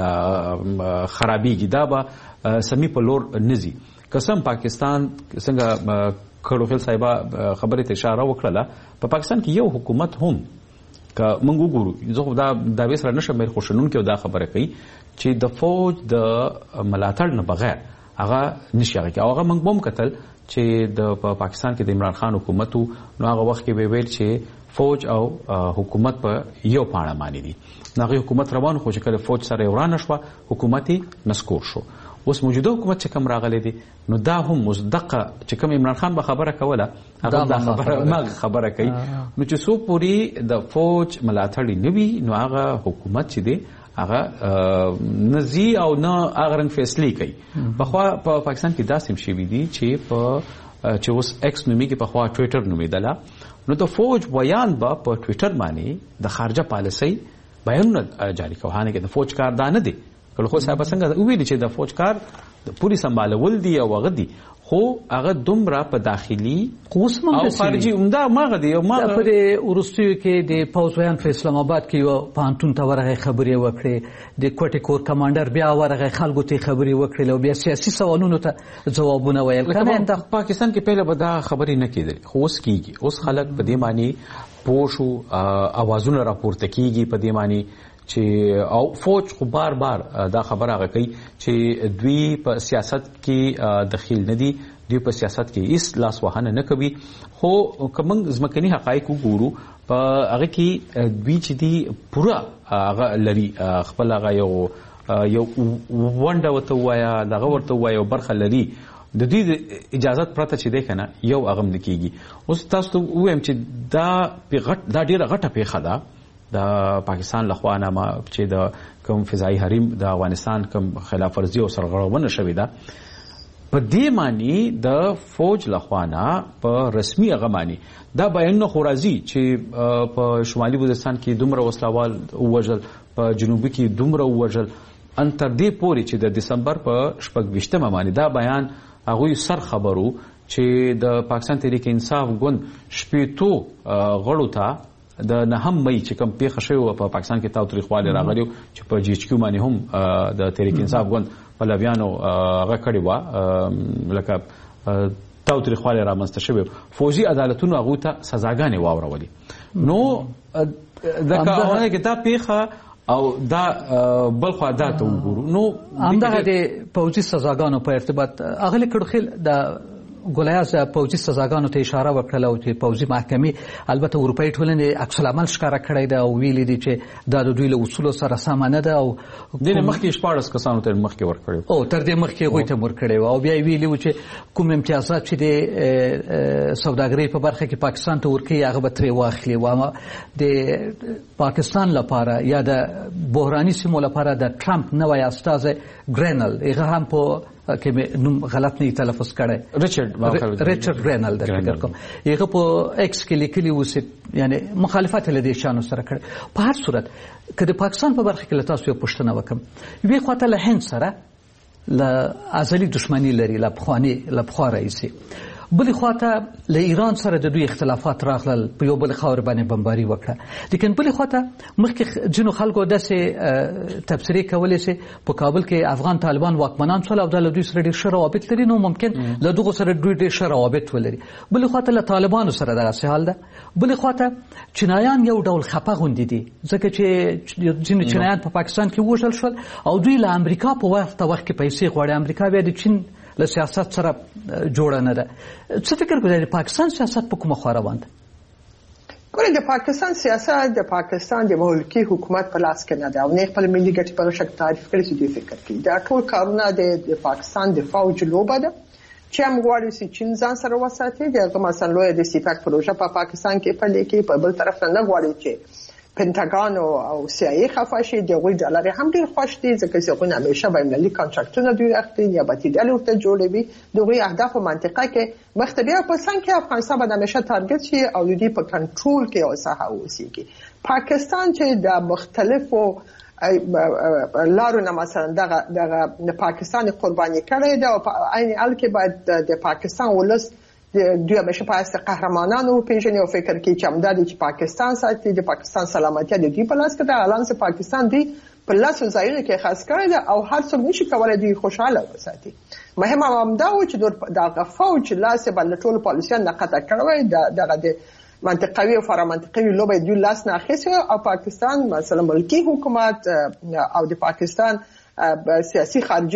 کیږي خرابېږي، دا به سمی په لور نزي. قسم پاکستان څنګه کړوخیل صاحبه خبرې ته اشاره وکړه، په پاکستان کې یو حکومت هم که موږ وګورو، زه دا دعوی سره نشم مې خوشنونکي دا خبره کوي چې د فوج د ملاتړ نه بغیر هغه نشي هغه او هغه موږ هم کتل چې د پاکستان کې د عمران خان حکومت نو هغه وخت کې ویل چې فوج او حکومت په یو پاڼه باندې دي. هغه حکومت روان خو چې کله فوج سره ورانه شو حکومت نسکور شو. اوس موجوده حکومت چې کوم راغلی دی نو دا هم مصدقه چې کوم عمران خان به خبره کوله هغه دا خبره ما خبره کوي نو چې سو پوری د فوج ملاتړ نه وي نو هغه حکومت چې دی هغه نزي او نه هغه رنګ فیصله کوي. په خوا په پاکستان کې داسې شي دي چې په چې اوس ایکس نومي کې په خوا ټویټر نومیدله نو د فوج بیان به په ټویټر باندې د خارجه پالیسۍ بیانونه جاری کوي. د فوج کار دا نه دی. کله خو صاحب څنګه ویلي چې د فوج کار د پوری سمبالول دی او هغه دی، خو هغه دومره په داخلي او خارجي عمده ماغه دی. او ماغه په ورستیو کې د پوځیان په اسلام آباد کې یو پانتون ته ورغه خبرې وکړي، د کوټې کور کمانډر بیا ورغه خلکو ته خبرې وکړي او بیا سیاسي سوالونو ته جوابونه ویل. کنه د پاکستان کې پهله به دا خبرې نه کېدل، خو اوس کېږي. اوس خلک په دې معنی پوښو اوازونه راپورته کېږي په دې معنی چې او فوج خو بار بار دا خبره هغه کوي چې دوی په سیاست کې دخیل نه دي، دوی په سیاست کې هیڅ لاس وهنه نه کوي. خو کوم ځمکني حقایق وګورو په هغه کې دوی چې دي پوره هغه لري خپل هغه یو یو ونډه ورته وایا دغه ورته وایا برخه لري د دې اجازه پرته چې دی کنه یو هغه نه کیږي. اوس تاسو وایم چې دا پیغټ دا ډیره غټه پیښه ده د پاکستان لخوا نه ما چې د کوم فضایي حریم د افغانستان کوم خلاف ورزي او سرغړونه شوې ده په دې معنی د فوج لخوا نه په رسمي هغه معنی دا بیان خو راځي چې په شمالي وزیرستان کې دومره وسلوال ووژل، په جنوبي کې دومره ووژل، ان تر دې پورې چې د دسمبر په شپږ ویشتمه باندې دا بیان هغوی سر خبرو چې د پاکستان تحریک انصاف ګوند شپېتو غړو ته د نهم مئی چې کوم پیښه شوې په پاکستان کې تاوتریخوالی راغلی چې په جی ایچ کیو باندې هم د تحریک انصاف ګوند پلویانو هغه کړې وه لکه تاوتریخوالی رامنځته شوی، فوجي عدالتونو هغوی ته سزاګانې واورولې. نو دغه کې دا پیښه او دا بل خوا دا ته وګورو نو همدغه د پوځي سزاګانو په ارتباط اغلی کړخیل د ګولیاز پوځي سزاګانو ته اشاره وکړه او چې پوځي محکمې البته اروپایي ټولنې عکس العمل ښکاره کړی ده او ویلي دي چې دا د دوی له اصولو سره سمه نه ده او دې مخکې شپاړس کسانو ته مخکې ورکړی او تر دې مخکې هغوی ته ورکړی و او بیا یې ویلي و چې کوم امتیازات چې د سوداګرۍ په برخه کې پاکستان ته ورکوي هغه به ترې واخلي و. اما د پاکستان لپاره یا د بحراني سیمو لپاره د ټرمپ نوی استازی ګرینل هغه هم په که نوم غلط نه تلفظ کړی ریچارډ ریچارډ ګرینل د فکر کوم هغه په ایکس کې لیکلی و چې یعنی مخالفت له دې شانو سره کړی. په هر صورت که د پاکستان په برخه کې له تاسو یو پوښتنه وکم وی خواته له هند سره له ازلي دښمنی لري له پخوانی له پخوا راځي بلې خواته له ایران سره د دوی اختلافات راغلل په یو بل خاور باندې بمباري وکړه لیکن بلې خواته مخکې ځینو خلکو داسې تبصرې کولې چې په کابل کې افغان طالبان واکمنان شول او د دوی سره ډېر ښه روابط لري نو ممکن له دغو سره دوی ډېر ښه روابط ولري. بلې خواته له طالبانو سره دغسې حال ده. بلې خواته چینایان یو ډول خپه غوندې دي ځکه چې ځینې چینایان په پاکستان کې وژل شول او دوی له امریکا په وخت وخت کې پیسې غواړي. امریکا بیا د چین له سیاست سره جوړه نه ده. څه فکر کوئ د پاکستان سیاست په کومه خوا روان ده؟ ګوره د پاکستان سیاست د پاکستان د ملکی حکومت په لاس کې نه ده او نه خپل ملي ګټې په شک تعریف کړي چې دوی فکر کوي دا ټول کارونه د پاکستان د فوج لوبه ده چې هم غواړي چې چین ځان سره وساتي. دغه مثلا لوی د سیپاک پروژه په پاکستان کې پلي کوي په بل طرف نه غواړي چې پنټاګان او سی آی ای خفاشي دغه ډالر هم ډیر خوش دي ځکه چې هغه همیشه بینالمللي کانټراکټونه دوی اخلي یا به ډالر ورته جوړوي. دغه اهداف په منطقه کې مختبیا په څنګه کې افغانستان به همیشه تارګت شي او دوی په کنټرول کې اوسه اوسېږي. پاکستان چې د مختلفو لارو نه مثلا دغه دغه پاکستان قرباني کړی ده او په عین حال کې باید د پاکستان ولس دوی همیشه په اساس قهرمانانو پیژني او فکر کوي چې همداري چې پاکستان ساتي د پاکستان سلامتیا د دوی په لاس کې ده. الان چې پاکستان دی په لاسو ځایونو کې خاص کړی ده او هر څوک نشي کولای دوی خوشاله وساتي. مهم هم دا و چې د فوج لاس باندې ټول پالیسیان نه قطع کړوي دغه د منطقوي او فرامنطقوي لوبه دوی لاس نه اخیسته او پاکستان مثلا ملکی حکومت او د پاکستان سیاسي خارجي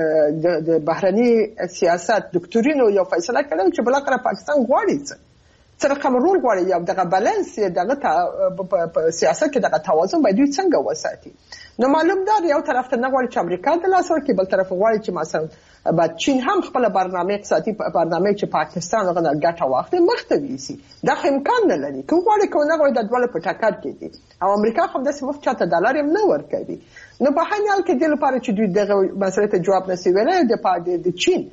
د بهرني سیاست دکتورینو یو فیصله کړو چې بلاخره پاکستان غواړي څه رقم رول غواړي یا دغه بالانس دغه په سیاست کې دغه توازن باید څنګه وساتي. نو معلوم ده یو طرف ته نه غواړي چې امریکا د لاس ورکړي بل طرف غواړي چې مثلا بعد چین هم خپل برنامه اقتصادي برنامه چې پاکستان غواړي ګټه واخلي مخته ویسي. دا امکان نه لري کوم غواړي کوم نه غواړي د ډول په ټاکر کې دي او امریکا هم د مفت چاته ډالر هم نه ورکوي. نو په هر حال کې د لپاره چې دوی دغه مسله ته جواب نسی ویلای د د چین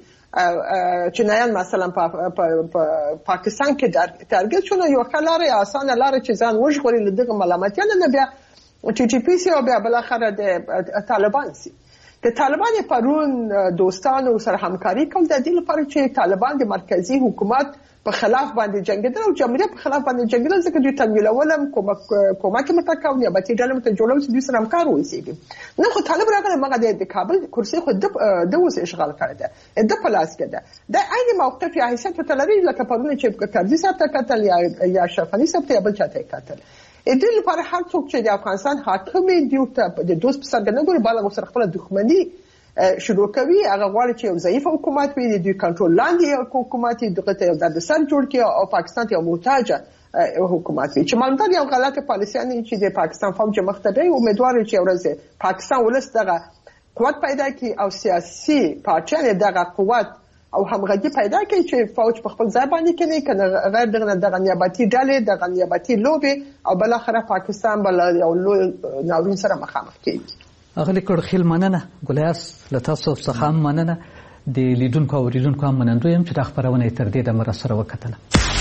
چینایان مثلا په پاکستان کې تارګت شونه یو خلاره اسانه لاره چې ځان وژغوري له دغه ملامتیانه نه بیا چې چې پی سی او بیا بل اخر د طالبان سي د طالبان پرون دوستانو سره همکاري کوي د دې لپاره چې طالبان د مرکزی حکومت په خلاف باندې جنگیدل او جمهوریت په خلاف باندې جنگیدل ځکه دوی تمویلولم کومک کومک متکاونی به چې ډلم ته جوړول چې دوی سره همکار وایي. نو خو طالب راغله مګه د کابل کرسي خو د د وس اشغال کړی دی د پلاس کې ده د عین موقف یا حیثیت ته لري لکه پرونه چې کارځي صاحب ته قتل یا یا شفانی صاحب ته بل چاته قتل. ا دې لپاره هر څوک چې د افغانستان حاکم دی ته د دوست په سرګنه ګوري بالا سره خپل دښمنی شروع کوي هغه غواړي چې یو ضعیف حکومت وي د دوی کنټرول لاندې حکومت دغه ته د سر جوړ کړي او پاکستان ته یو محتاج حکومت وي چې مالدار یو غلطه پالیسي نه چې د پاکستان فوج مختبي امیدوار چې ورځ پاکستان ولس دغه قوت پیدا کړي او سیاسي پارټیان دغه قوت او همغږي پیدا کړي چې فوج په خپل ځای باندې کوي کنه غیر دغه دغه نیابتي ډلې دغه نیابتي لوبي او بل اخره پاکستان بل یو ناورین سره مخامخ کیږي. اغلی کړخیل مننه ګلیاس لتاسو څخه مننه د لیدونکو او اوریدونکو هم منندوی یم چې د خبرونه تر دې د مر سره وکتل.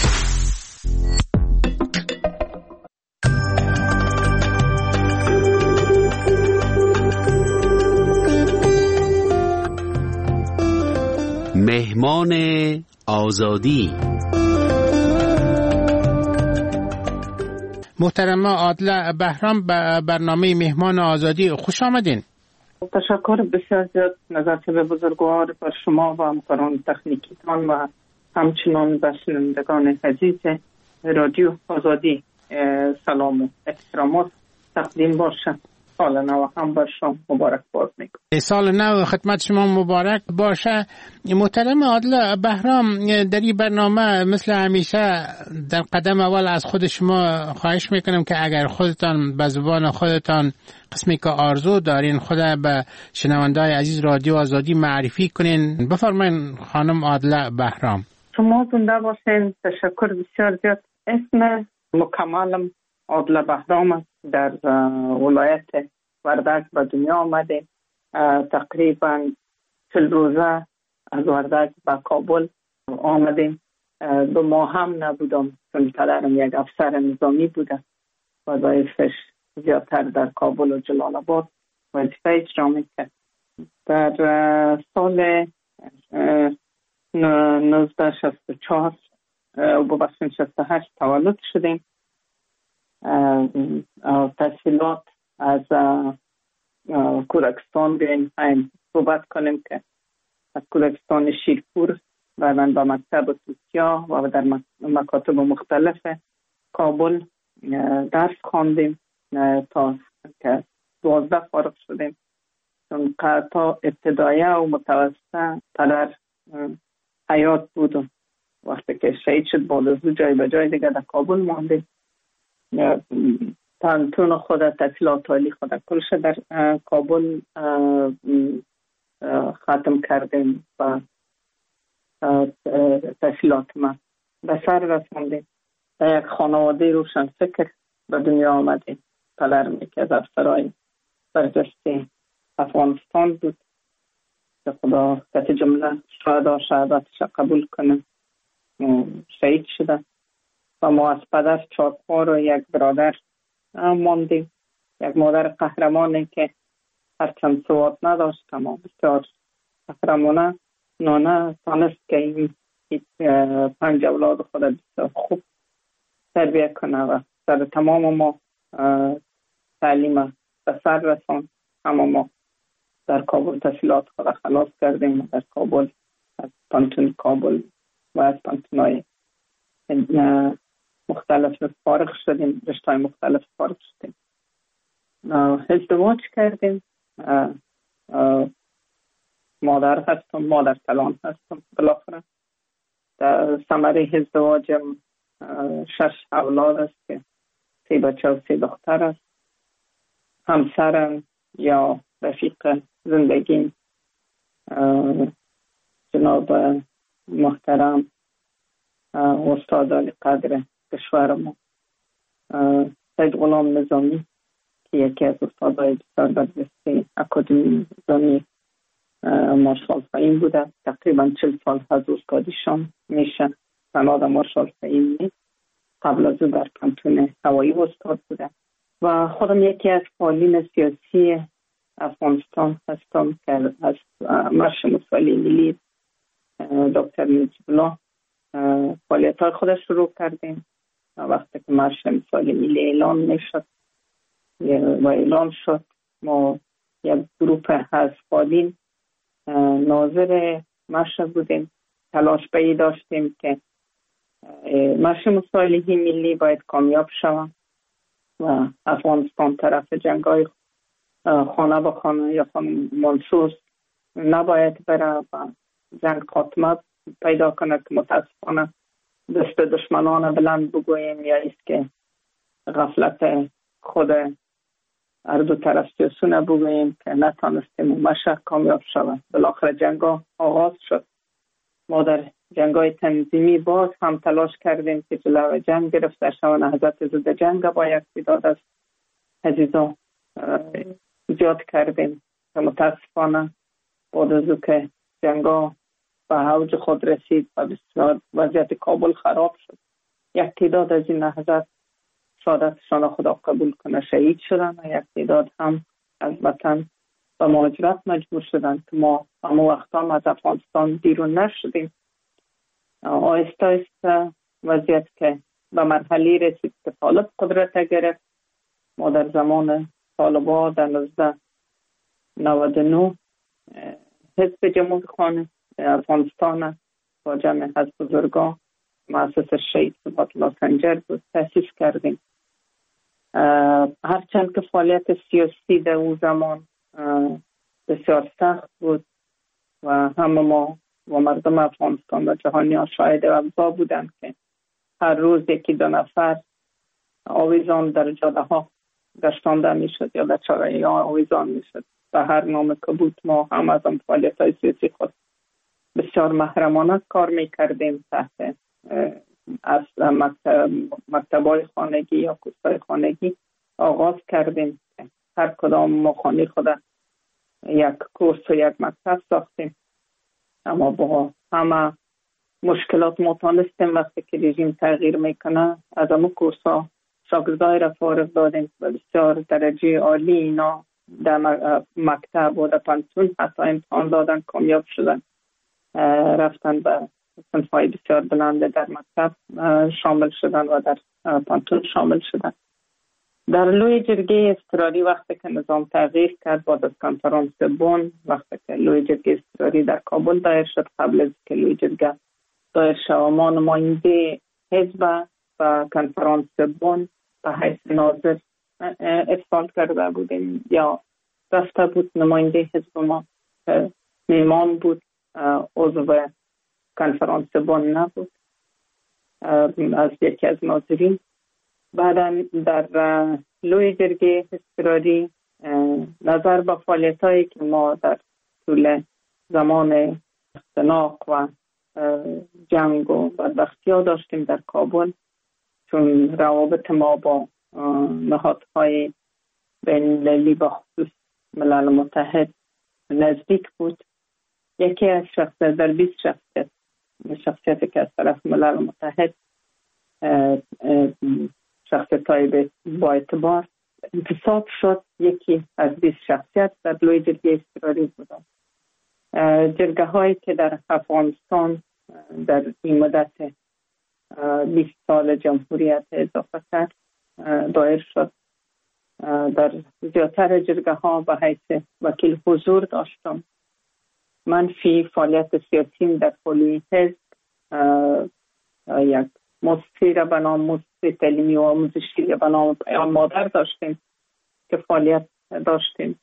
مهمان آزادی محترمه عادله بهرام به برنامه مهمان آزادی خوش آمدین. تشکر بسیار زیاد نظرت به بزرگوار بر شما و همکاران تکنیکیتان و همچنان به شنوندگان عزیز رادیو آزادی سلام و احترامات تقدیم باشم. سال نو هم بر شما مبارک باد میگم. سال نو خدمت شما مبارک باشه. محترم عادله بهرام، در این برنامه مثل همیشه در قدم اول از خود شما خواهش میکنم که اگر خودتان به زبان خودتان قسمی که آرزو دارین خود به شنونده‌های عزیز رادیو آزادی معرفی کنین. بفرمایید خانم عادله بهرام. شما زنده باشین. تشکر بسیار زیاد. اسم مکملم عادله بهرام در ولایت وردک به دنیا آمده. تقریبا چل روزه از وردک به کابل آمدیم. دو ماه هم نبودم چون پدرم یک افسر نظامی بوده و وظایفش زیادتر در کابل و جلال آباد وظیفه اجرا میکرد. در سال نوزده شصت و چهار و ببخشید شصت و هشت تولد شدیم. تحصیلات از کودکستان بیاییم صحبت کنیم که از کودکستان شیرپور بعداً به مکتب توتیا و در مکاتب مختلف کابل درس خواندیم تا که دوازده فارغ شدیم. چون تا ابتدایه و متوسطه پدر حیات بود، وقتی که شهید شد بعد از او جای به جای دیگه در کابل ماندیم. پانتون خود تحصیلات عالی خود کلش در کابل ختم کردیم و تحصیلات ما به سر رساندیم. در یک خانواده روشن فکر به دنیا آمدیم. پدرم یکی از افسرهای برجسته افغانستان بود که خدا کت جمله شهدا شهادتش قبول کنه شهید شده و ما از پدر چهار خواهر و یک برادر ماندیم. یک مادر قهرمانی که هرچند سواد نداشت اما بسیار قهرمانه نانه تانست که این پنج اولاد خود بسیار خوب تربیه کنه و سر تمام ما تعلیم به سر رساند. اما ما در کابل تحصیلات خود خلاص کردیم. در کابل از پانتون کابل و از پانتونای مختلف فارغ شدیم، رشته‌های مختلف فارغ شدیم. ازدواج کردیم. مادر هستم، مادر کلان هستم. بالاخره در ثمره ازدواجم شش اولاد است که سه بچه و سه دختر است. همسرم یا رفیق زندگیم جناب محترم استاد علی قدر کشور ما سید غلام نظامی که یکی از استادای بسیار برجسته اکادمی نظامی مارشال فهیم بوده. تقریبا چل سال از استادیشان میشه. سناد مارشال فهیم نیست. قبل از او در کانتون هوایی استاد بوده و خودم یکی از فعالین سیاسی افغانستان هستم که از مرش مصالحه ملی دکتر نجیب الله فعالیت های خودش شروع کردیم. وقتی که مرش مصالحه ملی اعلان میشد و اعلان شد ما یک گروه از فعالین ناظر مرش بودیم. تلاش بایی داشتیم که مرش مصالحه ملی باید کامیاب شود و افغانستان طرف جنگای خانه به خانه یا خانه منصوص نباید بره و جنگ خاتمه پیدا کنه که متاسفانه دست دشمنان بلند بگوییم یا است که غفلت خود هر دو طرف سیاسونه بگوییم که نتانستیم مشهد کامیاب شود. بالاخره جنگا آغاز شد. ما در جنگای تنظیمی باز هم تلاش کردیم که جلو جنگ گرفته شود. نهضت ضد جنگ با یک تعداد از عزیزان زیاد کردیم که متاسفانه بعد از که جنگا به اوج خود رسید و بسیار وضعیت کابل خراب شد، یک تعداد از این نهضت شهادتشان خدا قبول کنه شهید شدن و یک تعداد هم از وطن به مهاجرت مجبور شدن که ما همه وقت هم از افغانستان بیرون نشدیم. آهسته آهسته وضعیت که به مرحله رسید که طالب قدرت گرفت. ما در زمان طالبان در نوزده نود و نه حزب جمهوری خانه افغانستان با جمع از بزرگان مؤسس شهید ثبات الله سنجر بود تأسیس کردیم. هرچند که فعالیت سیاسی در اون زمان بسیار سخت بود و همه ما و مردم افغانستان و جهانی ها شاهد اوضاع بودند که هر روز یکی دو نفر آویزان در جاده ها گشتانده می شد یا در چاره ها آویزان می شد. و هر نام که بود ما هم از آن فعالیت های سیاسی خود بسیار محرمانه کار می کردیم. تحت از مکتب مکتبای خانگی یا کورسای خانگی آغاز کردیم. هر کدام ما خانه خود یک کورس و یک مکتب ساختیم اما با همه مشکلات متانستیم وقتی که رژیم تغییر میکنه. از همون کورسا شاگردای را فارغ دادیم و بسیار درجه عالی اینا در مکتب و در پانتون حتی امتحان دادن، کامیاب شدن، رفتن به صنفهای بسیار بلنده در مکتب شامل شدن و در پانتون شامل شدن. در لوی جرگه اضطراری وقتی که نظام تغییر کرد بعد از کنفرانس بن، وقتی که لوی جرگه اضطراری در کابل دایر شد، قبل از که لوی جرگه دایر شد ما نماینده حزب و کنفرانس بن به حیث ناظر ارسال کرده بودیم یا رفته بود نماینده حزب ما میمان بود، عضو کنفرانس بن نبود، از یکی از ناظرین. بعدا در لوی جرگه اضطراری نظر به فعالیت هایی که ما در طول زمان اختناق و جنگ و بدبختی ها داشتیم در کابل، چون روابط ما با نهادهای بین المللی به خصوص ملل متحد نزدیک بود، یکی از شخصیت در بیست شخصیت شخصیتی که از طرف ملل متحد شخصیت های با اعتبار انتصاب شد، یکی از بیست شخصیت در لوی جرگه اضطراری بودند. جرگه هایی که در افغانستان در این مدت بیست سال جمهوریت اضافه کرد دایر شد. در زیادتر جرگه ها به حیث وکیل حضور داشتم. من فی فعالیت سیاسی در پلی حزب یک مؤسسه را به نام مؤسسه تعلیمی و آموزشی را به نام پیام مادر داشتیم که فعالیت داشتیم.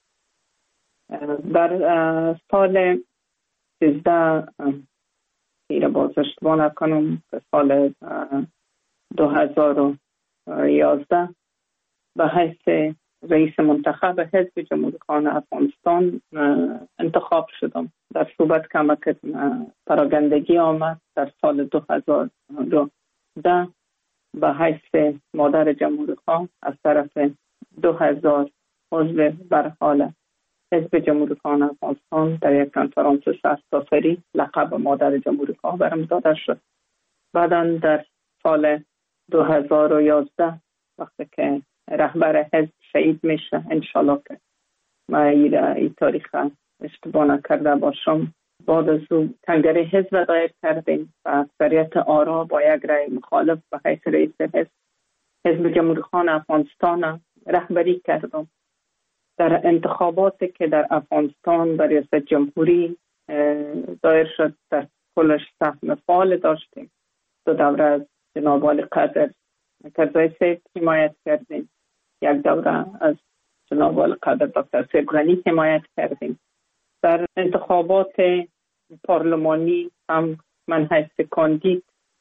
در سال سیزده را باز اشتباه نکنم سال دو هزار و یازده به حیث رئیس منتخب حزب جمهوری خواهان افغانستان انتخاب شدم. در صحبت کمک پراگندگی آمد در سال دو هزار و ده به حیث مادر جمهوری خواه از طرف دو هزار عضو برحال حزب جمهوری خواهان افغانستان در یک کنفرانس سرتاسری لقب مادر جمهوری خواه برم داده شد. بعدا در سال دو هزار و یازده وقتی که رهبر حزب شهید میشه، انشالله که ما این تاریخ اشتباه نکرده باشم، بعد از او کنگره حزب دایر کردیم و اکثریت آرا با یک رأی مخالف به حیث رئیس حزب حزب جمهوری خواهان افغانستان رهبری کردم. در انتخاباتی که در افغانستان برای ریاست جمهوری دایر شد در کلش سهم فعال داشتیم. دو دوره از جناب والی قدر کرزای صاحب حمایت کردیم، یک دوره از جناب والی قدر دکتر صاحب غنی حمایت کردیم. در انتخابات پارلمانی هم من حیث کاندید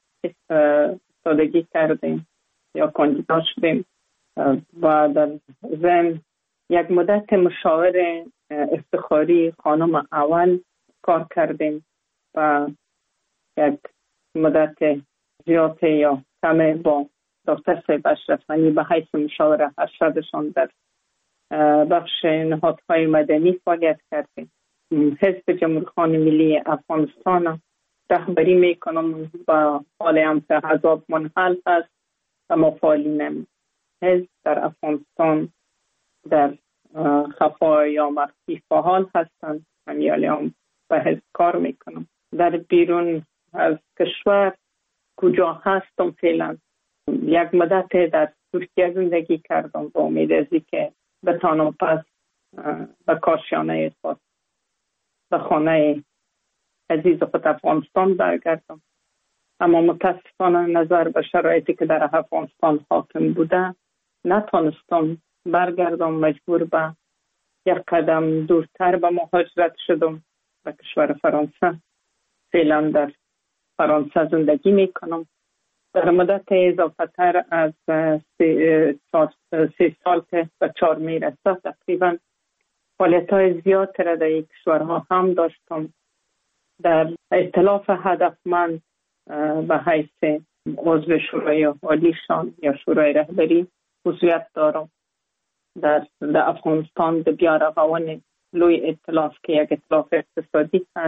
استادگی کردیم یا کاندیدا شدیم و در ضمن یک مدت مشاور افتخاری خانم اول کار کردیم و یک مدت زیاد یا کم با دکتر صاحب اشرف غنی به حیث مشاور ارشدشان در بخش نهادهای مدنی فعالیت کردیم. حزب جمهوری خواهان ملی افغانستان رهبری میکنم با حال هم که حزب منحل هست و مفعالین حزب در افغانستان در خفا یا مخفی فعال هستند. من یالی هم به حزب کار میکنم. در بیرون از کشور کجا هستم فعلا یک مدت در ترکیه زندگی کردم با امید ازی که بتانم پس به کاشانه خود به خانه عزیز خود افغانستان برگردم. اما متاسفانه نظر به شرایطی که در افغانستان حاکم بوده نتانستم برگردم، مجبور به یک قدم دورتر به مهاجرت شدم به کشور فرانسه. فعلا در فرانسه زندگی میکنم. در مدت اضافه تر از سه سال که به چهار میرسه تقریبا فعالیت های زیاد را در این کشورها هم داشتم. در ائتلاف هدفمند به حیث عضو شورای عالیشان یا شورای رهبری عضویت دارم. در, در افغانستان در بیارغوان لوی ائتلاف که یک ائتلاف اقتصادی هست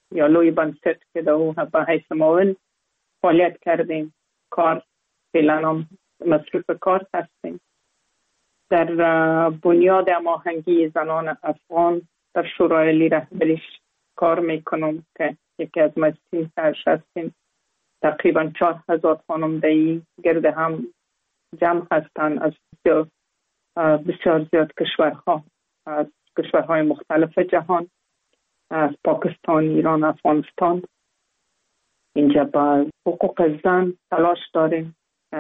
یا لوی بنسټ که در او به حیث معاون فعالیت کردیم. کار فعلا هم مصروف کار هستیم. در بنیاد هماهنگی زنان افغان در شورای عالی رهبریش کار میکنم که یکی از مجلسین سرش هستیم. تقریبا چهار هزار خانمدهی گرد هم جمع هستند از بسیار, بسیار زیاد کشورها، از کشورهای مختلف جهان، از پاکستان، ایران، افغانستان. اینجا با حقوق زن تلاش داریم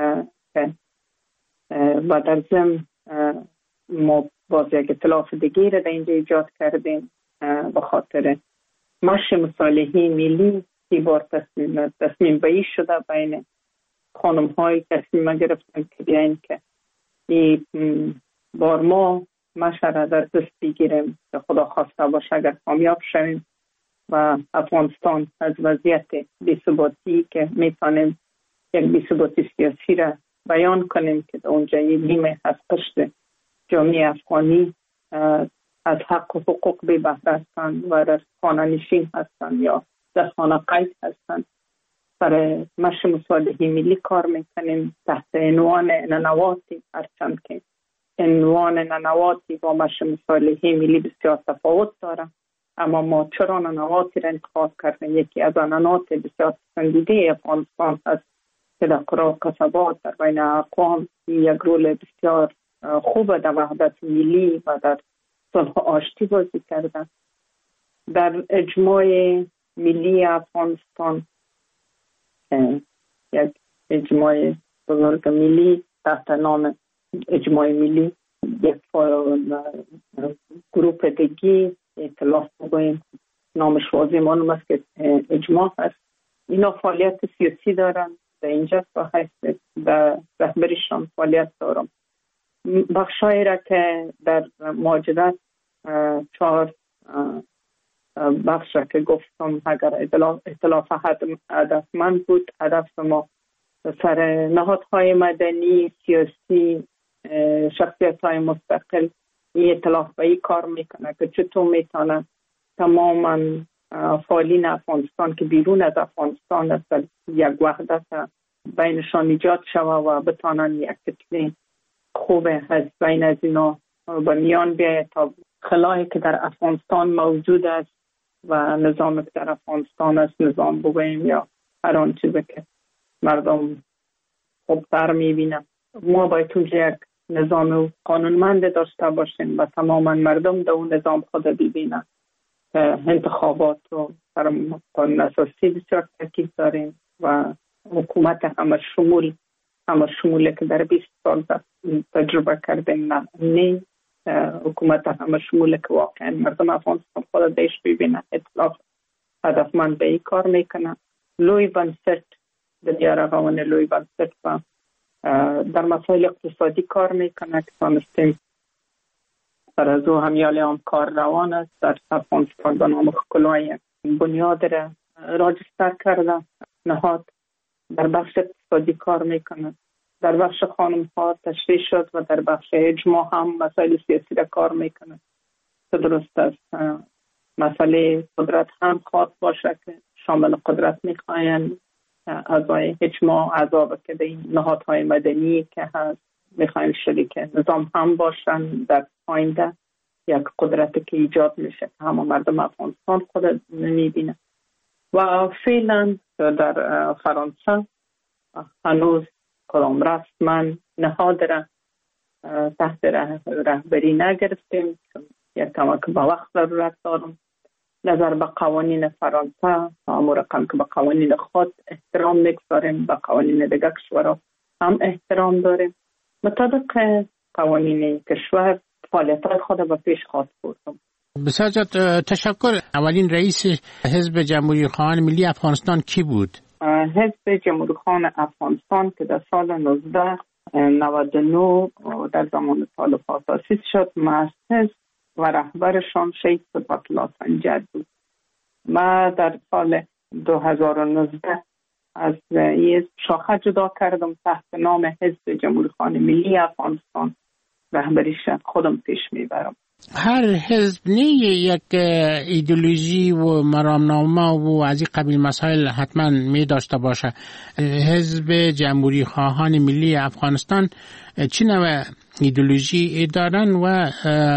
و در ضمن ما باز یک اطلاف دیگه را در اینجا ایجاد کردیم به خاطر مارش مصالحه ملی. سی بار تصمیم تصمیم بایی شده بین خانم های تصمیم گرفتن که بیاین که این بار ما مشه را در دست بگیریم که خدا خواسته باشه اگر کامیاب شویم و افغانستان از وضعیت بی‌ثباتی که میتونیم یک بی‌ثباتی سیاسی را بیان کنیم که در اونجا یک نیمه از قشر جامعه افغانی از حق و حقوق بی بهره هستند و در خانه نشین هستند یا در خانه قید هستند. برای مش مصالحه ملی کار میکنیم تحت عنوان ننواتی، هرچند که عنوان ننواتی با مش مصالحه ملی بسیار تفاوت داره، اما ما چرا ننواتی را انتخاب کردیم؟ یکی از ننوات بسیار پسندیده افغانستان هست که در قرى و قصبات در بین اقوام یک رول بسیار خوب در وحدت ملی و در صلح و آشتی بازی کرده. در اجماع ملی افغانستان یک اجماع بزرگ ملی تحت نام اجماع ملی، یک گروپ دیگی اطلاف بگویم نامش واضح معلوم است که اجماع هست. اینا فعالیت سیاسی دارن در اینجا و حیث در رهبریشان فعالیت دارم. بخشایی را که در مهاجرت چهار بخش را که گفتم اگر اطلاف هدفمند بود، هدف ما سر نهادهای مدنی، سیاسی، شخصیت های مستقل این اطلاف به این کار میکنه که چطور میتونه تماما فعالین افغانستان که بیرون از افغانستان است یک وحدت بینشان ایجاد شود و بتانن یک کتله خوب از بین از اینا به میان بیاید تا خلایی که در افغانستان موجود است و نظامی که در افغانستان است، نظام بگوییم یا هر آن چیزی که مردم خوبتر میبینن، ما باید اونجا یک نظام قانونمند داشته باشیم و تماما مردم در اون نظام خود ببینن. انتخابات رو در قانون اساسی بسیار تاکید داریم و حکومت همه شمول همه شموله که در بیست سال تجربه کردیم، نه نه حکومت همه شموله که واقعا مردم افغانستان خود دیش ببینن. اطلاف هدفمند به این کار میکنن. لوی بنسټ د دیارغون لوی بنسټ و در مسائل اقتصادی کار میکنه که تانستیم در از او همیالی هم کار روان است. در افغانستان به نام خکلوی بنیاد را راجستر کرده نهاد در بخش اقتصادی کار میکنه. در بخش خانم ها تشریح شد و در بخش اجماع هم مسائل سیاسی را کار میکنه. درست است مسئله قدرت هم خواهد باشه که شامل قدرت میخواین اعضای اجماع، اعضا که در این نهادهای مدنی که هست میخوایم شریک نظام هم باشن در آینده. یک قدرتی که ایجاد میشه که همه مردم افغانستان خود میبینه. و فعلا در فرانسه هنوز کدام رسما نهاد را تحت رهبری نگرفتیم چون یک کمک به وقت ضرورت دارم. نظر به قوانین فرانسه امور رقم که به قوانین خود احترام میگذاریم، به قوانین دیگر کشورها هم احترام داریم. مطابق قوانین کشور فعالیت‌های خود به پیش خواهد بردم. بسیار تشکر. اولین رئیس حزب جمهوری خواهان ملی افغانستان کی بود؟ حزب جمهوری خواهان افغانستان که در سال نوزده نود و نه در زمان طالبان تأسیس شد، مؤسس و رهبرشان شیخ صفت سنجر بود. ما در سال دو هزار و نوزده از این شاخه جدا کردم تحت نام حزب جمهوری خواهان ملی افغانستان، رهبریش خودم پیش میبرم. هر حزب نه یک ایدئولوژی و مرامنامه و از این قبیل مسائل حتما می داشته باشه. حزب جمهوری خواهان ملی افغانستان چه نوع ایدئولوژی دارن و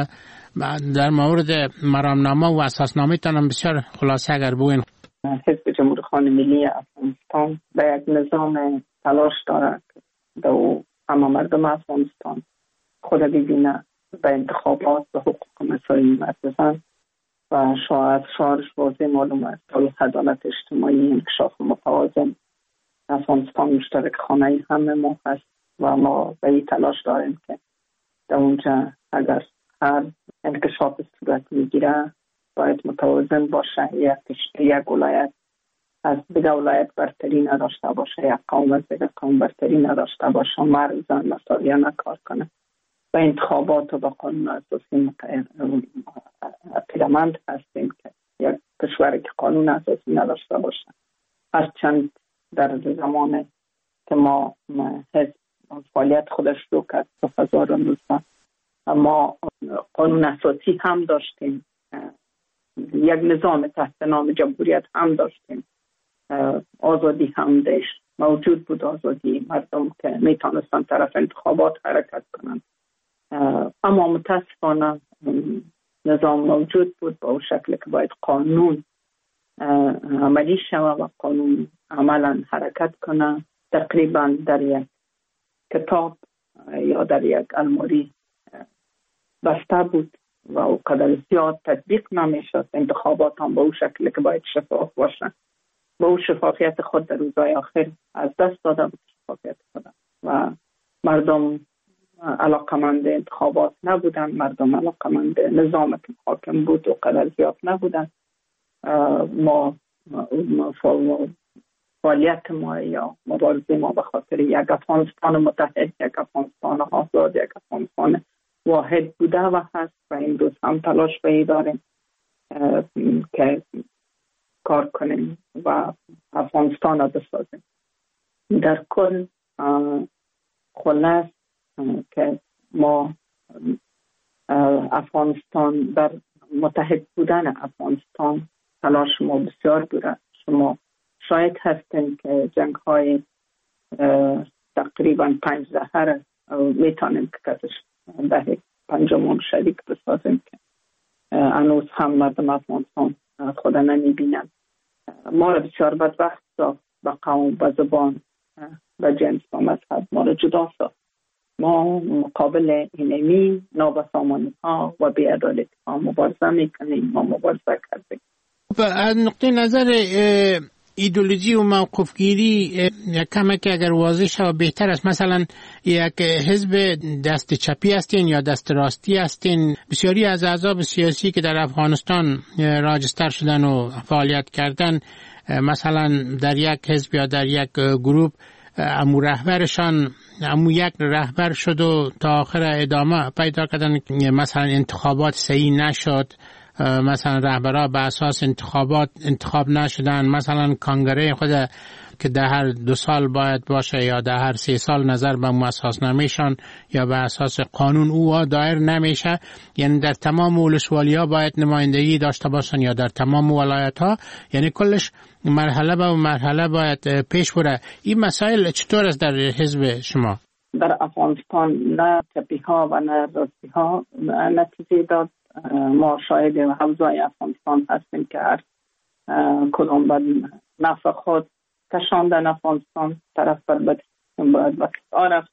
در مورد مرامنامه و اساسنامه تان بسیار خلاصه اگر بگوین. حزب جمهوری خواهان ملی افغانستان به یک نظام تلاش داره که همه مردم افغانستان خود ببینه به انتخابات به حقوق مساوی برسن و شاید شعارش واضح معلوم است تا عدالت اجتماعی، انکشاف متوازن افغانستان مشترک خانه همه ما هست و ما به این تلاش داریم که در اونجا اگر هر انکشاف صورت میگیره باید متوازن باشه، یک یک ولایت از دیگه ولایت برتری نداشته باشه، یک قوم از دیگه قوم برتری نداشته باشه، مرد زن مساویانه کار کنه. به انتخابات و به قانون اساسی پیرامند هستیم که یک کشوری که قانون اساسی نداشته باشه. هرچند در زمان که ما حزب فعالیت خودش رو کرد دو هزار و نوزده ما قانون اساسی هم داشتیم، یک نظام تحت نام جمهوریت هم داشتیم، آزادی هم داشت، موجود بود آزادی مردم که میتونستن طرف انتخابات حرکت کنند. اما متاسفانه نظام موجود بود با اون شکل که باید قانون عملی شود و قانون عملا حرکت کنه. تقریبا در یک کتاب یا در یک الماری بسته بود و او قدر زیاد تطبیق نمیشد. انتخابات هم با اون شکل که باید شفاف باشه با اون شفافیت خود در روزهای آخر از دست داده بود شفافیت خود و مردم علاقمند انتخابات نبودن، مردم علاقمند نظام که حاکم بود و قدر زیاد نبودن. ما فعالیت ما یا مبارزه ما به خاطر یک افغانستان متحد، یک افغانستان آزاد، یک افغانستان واحد بوده و هست و این روز هم تلاش به داریم که کار کنیم و افغانستان را بسازیم. در کل خلاص که ما افغانستان در متحد بودن افغانستان تلاش ما بسیار بوده. شما شاید هستین که جنگ های تقریبا پنج دهه میتونیم که کسش دهه پنجمون شریک بسازیم که هنوز هم مردم افغانستان خود نمیبینن. ما را بسیار بدبخت ساخت، به قوم، به زبان، به جنس، به مذهب ما را جدا ساخت. ما مقابل اینمی نابسامانی ها و بی‌عدالتی ها مبارزه میکنیم، ما مبارزه کردیم. از نقطه نظر ایدئولوژی و موقفگیری کم که اگر واضح شود بهتر است. مثلا یک حزب دست چپی هستین یا دست راستی هستین؟ بسیاری از احزاب سیاسی که در افغانستان راجستر شدن و فعالیت کردن، مثلا در یک حزب یا در یک گروه امو رهبرشان امو یک رهبر شد و تا آخر ادامه پیدا کردن، مثلا انتخابات صحیح نشد، مثلا رهبرها به اساس انتخابات انتخاب نشدن، مثلا کنگره خود که در هر دو سال باید باشه یا در هر سه سال نظر به اساس نمیشن یا به اساس قانون او دایر نمیشه. یعنی در تمام ولسوالی ها باید نمایندگی داشته باشن یا در تمام ولایت ها، یعنی کلش مرحله به مرحله باید پیش بره. این مسائل چطور است در حزب شما؟ در افغانستان نه چپی ها و نه راستی ها نتیجه داد. ما شاهد حوزه افغانستان هستیم که هر کدام به نفع خود کشاندن افغانستان طرف بر باید بکس رفت.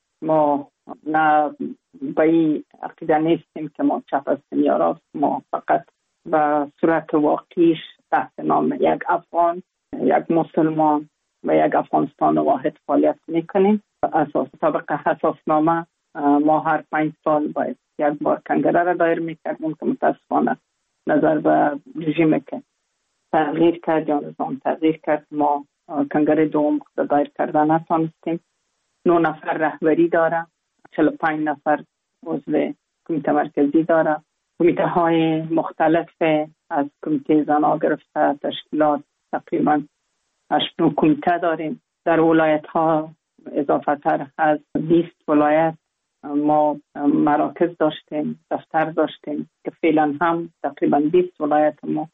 ما نه به این عقیده نیستیم که ما چپ هستیم یا راست، ما فقط به صورت واقعیش تحت نام یک افغان، یک مسلمان و یک افغانستان واحد فعالیت میکنیم. اساس طبق اساسنامه ما هر پنج سال باید یک بار کنگره را دایر میکردیم که متاسفانه نظر به رژیم که تغییر کرد یا نظام تغییر کرد ما کنگره دوم دایر کردن نتانستیم. نه نفر رهبری داره، چهل و پنج نفر عضو کمیته مرکزی داره. کمیته های مختلف از کمیته زنا گرفته تشکیلات تقریبا هشت نو کمیته داریم. در ولایت ها اضافه تر از بیست ولایت ما مراکز داشتیم، دفتر داشتیم که فعلا هم تقریبا بیست ولایت ما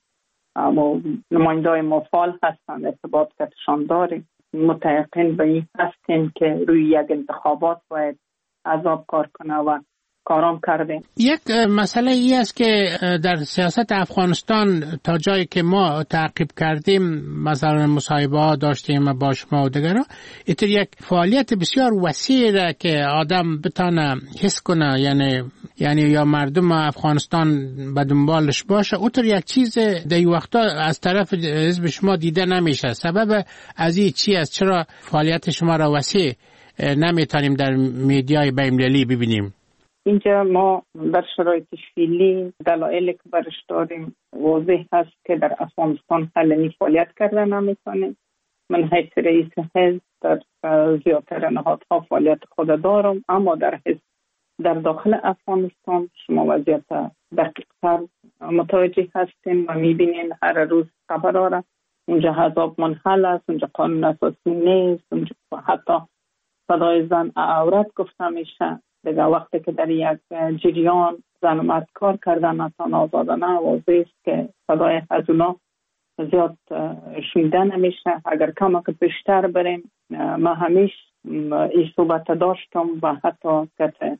نمایندای ما فعال هستند، ارتباط کتشان داریم. متعاقد به این هستیم که روی یک انتخابات باید عذاب کار کنه و کارام کردیم. یک مسئله ای است که در سیاست افغانستان تا جایی که ما تعقیب کردیم، مثلا مصاحبه ها داشتیم با شما و دیگران، اینطور یک فعالیت بسیار وسیع که آدم بتانه حس کنه، یعنی یعنی یا مردم افغانستان به دنبالش باشه، اونطور یک چیز در این وقتا از طرف حزب شما دیده نمیشه. سبب از این چی است؟ چرا فعالیت شما را وسیع نمیتونیم در میدیای بین‌المللی ببینیم؟ اینجا ما در شرایط فعلی دلایلی که برش داریم واضح هست که در افغانستان حالا فعالیت کرده نمیتونیم. من حیث رئیس حزب در زیادتر نهادها فعالیت خود دارم، اما در حزب در داخل افغانستان شما وضعیت دقیق تر متوجه هستیم و میبینین هر روز خبر آره اونجا حزاب منحل است، اونجا قانون اساسی نیست، اونجا حتی صدای زن عورت گفته میشه. دیگه وقتی که در یک جریان زن و مرد کار کردن اصلا آزادانه واضح است که صدای از اونا زیاد شنیده نمیشه. اگر کم که بیشتر بریم، ما همیشه این صحبت داشتم و حتی که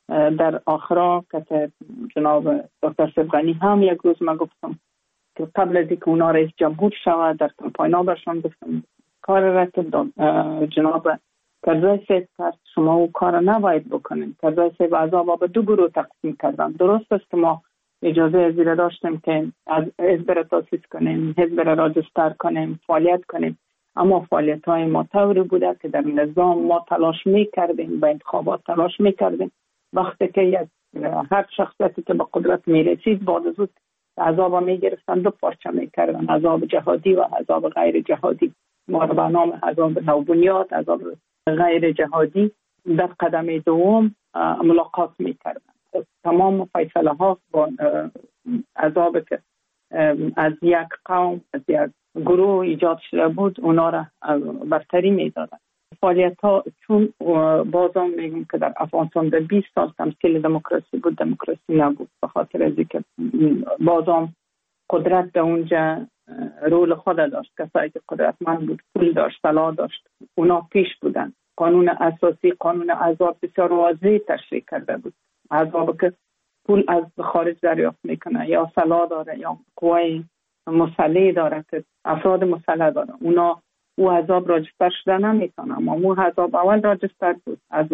در آخرا که جناب دکتر سبغانی هم یک روز ما گفتم که قبل از اینکه اونا رئیس جمهور شود در کمپاین برشان گفتم کار را که جناب کرزای سید کرد شما او کار نباید بکنیم. کرزای سید عذاب به دو گروه تقسیم کردن. درست است که ما اجازه از این داشتیم که از حزب را تاسیس کنیم، حزب را راجستر کنیم، فعالیت کنیم، اما فعالیت های ما طوری بوده که در نظام ما تلاش می کردیم، به انتخابات تلاش می کردیم. وقتی که یک هر شخصیتی که به قدرت می رسید بعد از اون عذاب می گرفتن، دو پارچه می کردن، عذاب جهادی و عذاب غیر جهادی. ما به نام عذاب نوبنیاد، عذاب غیر جهادی در قدم دوم ملاقات می کردن. تمام فیصله ها با عذاب که از یک قوم، از یک گروه ایجاد شده بود اونا را برتری می دادن. فعالیت ها چون بازم میگم که در افغانستان در بیست سال تمثیل دموکراسی بود، دموکراسی نبود، به خاطر از اینکه بازم قدرت در اونجا رول خود داشت. کسایی که قدرتمند بود، پول داشت، طلا داشت، اونا پیش بودن. قانون اساسی، قانون عذاب بسیار واضح تشریح کرده بود. عذاب که پول از خارج دریافت میکنه یا طلا داره یا قوای مسلح داره که افراد مسلح داره، اونا او عذاب راجستر شده نمیکنه. اما او عذاب اول راجستر بود. از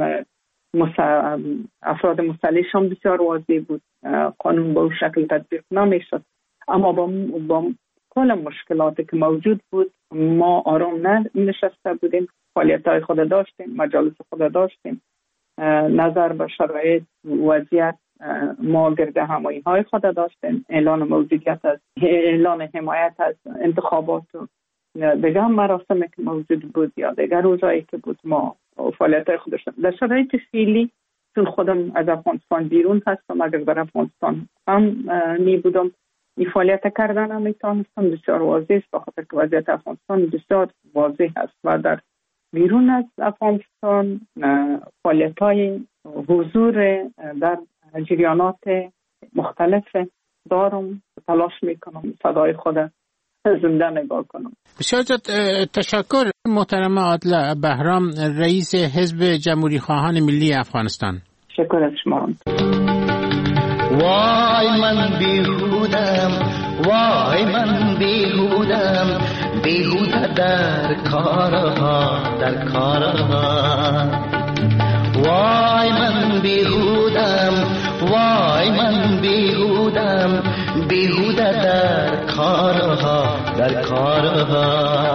افراد مسلحش هم بسیار واضح بود. قانون به اون شکل تطبیق نمیشد. اما با, با کل مشکلاتی که موجود بود ما آرام نشسته بودیم. فعالیت های خود داشتیم، مجالس خود داشتیم، نظر به شرایط وضعیت ما گرده همایی های خود داشتیم، اعلان موجودیت از اعلان حمایت از انتخابات و دیگر مراسمی که موجود بود یا دیگر روزایی که بود ما فعالیت های خود داشتیم. در شرایط فعلی چون خودم از افغانستان بیرون هستم، اگر در افغانستان هم می بودم این فعالیت کردن هم میتونستم بسیار واضح است، بخاطر که وضعیت افغانستان بسیار واضح است و در بیرون از افغانستان فعالیت های حضور در جریانات مختلف دارم، تلاش میکنم صدای خود زنده نگاه کنم. بسیار تشکر محترم عادله بهرام، رئیس حزب جمهوری خواهان ملی افغانستان. شکر از شما. وای من بیهودم، وای من بیهودم، بیهوده در کارها، در کارها. وای من بیهودم، وای من بیهودم، بیهوده در کارها، در کارها.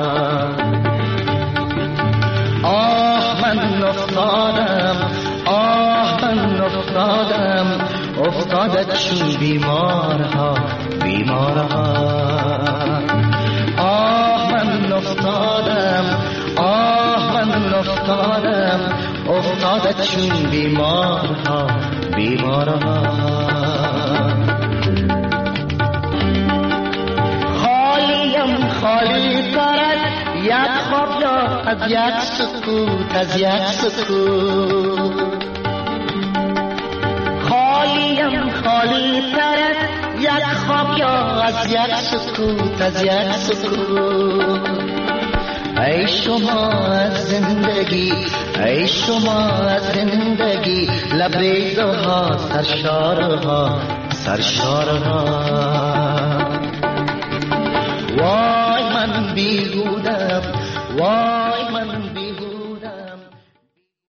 آه من افتادم، آه من افتادم، افتادت چون بیمارها، بیمارها. آه من افتادم، آه من افتادم، افتادت چون بیمارها، بیمارها. خالیم خالی دارد یک خواب یا از یک سکوت، از یک سکوت. جایم خالی تر از یک خواب یا از یک سکوت از یک سکوت. ای شما از زندگی ای شما از زندگی لبریزها سرشارها سرشارها. وای من بیهودم وای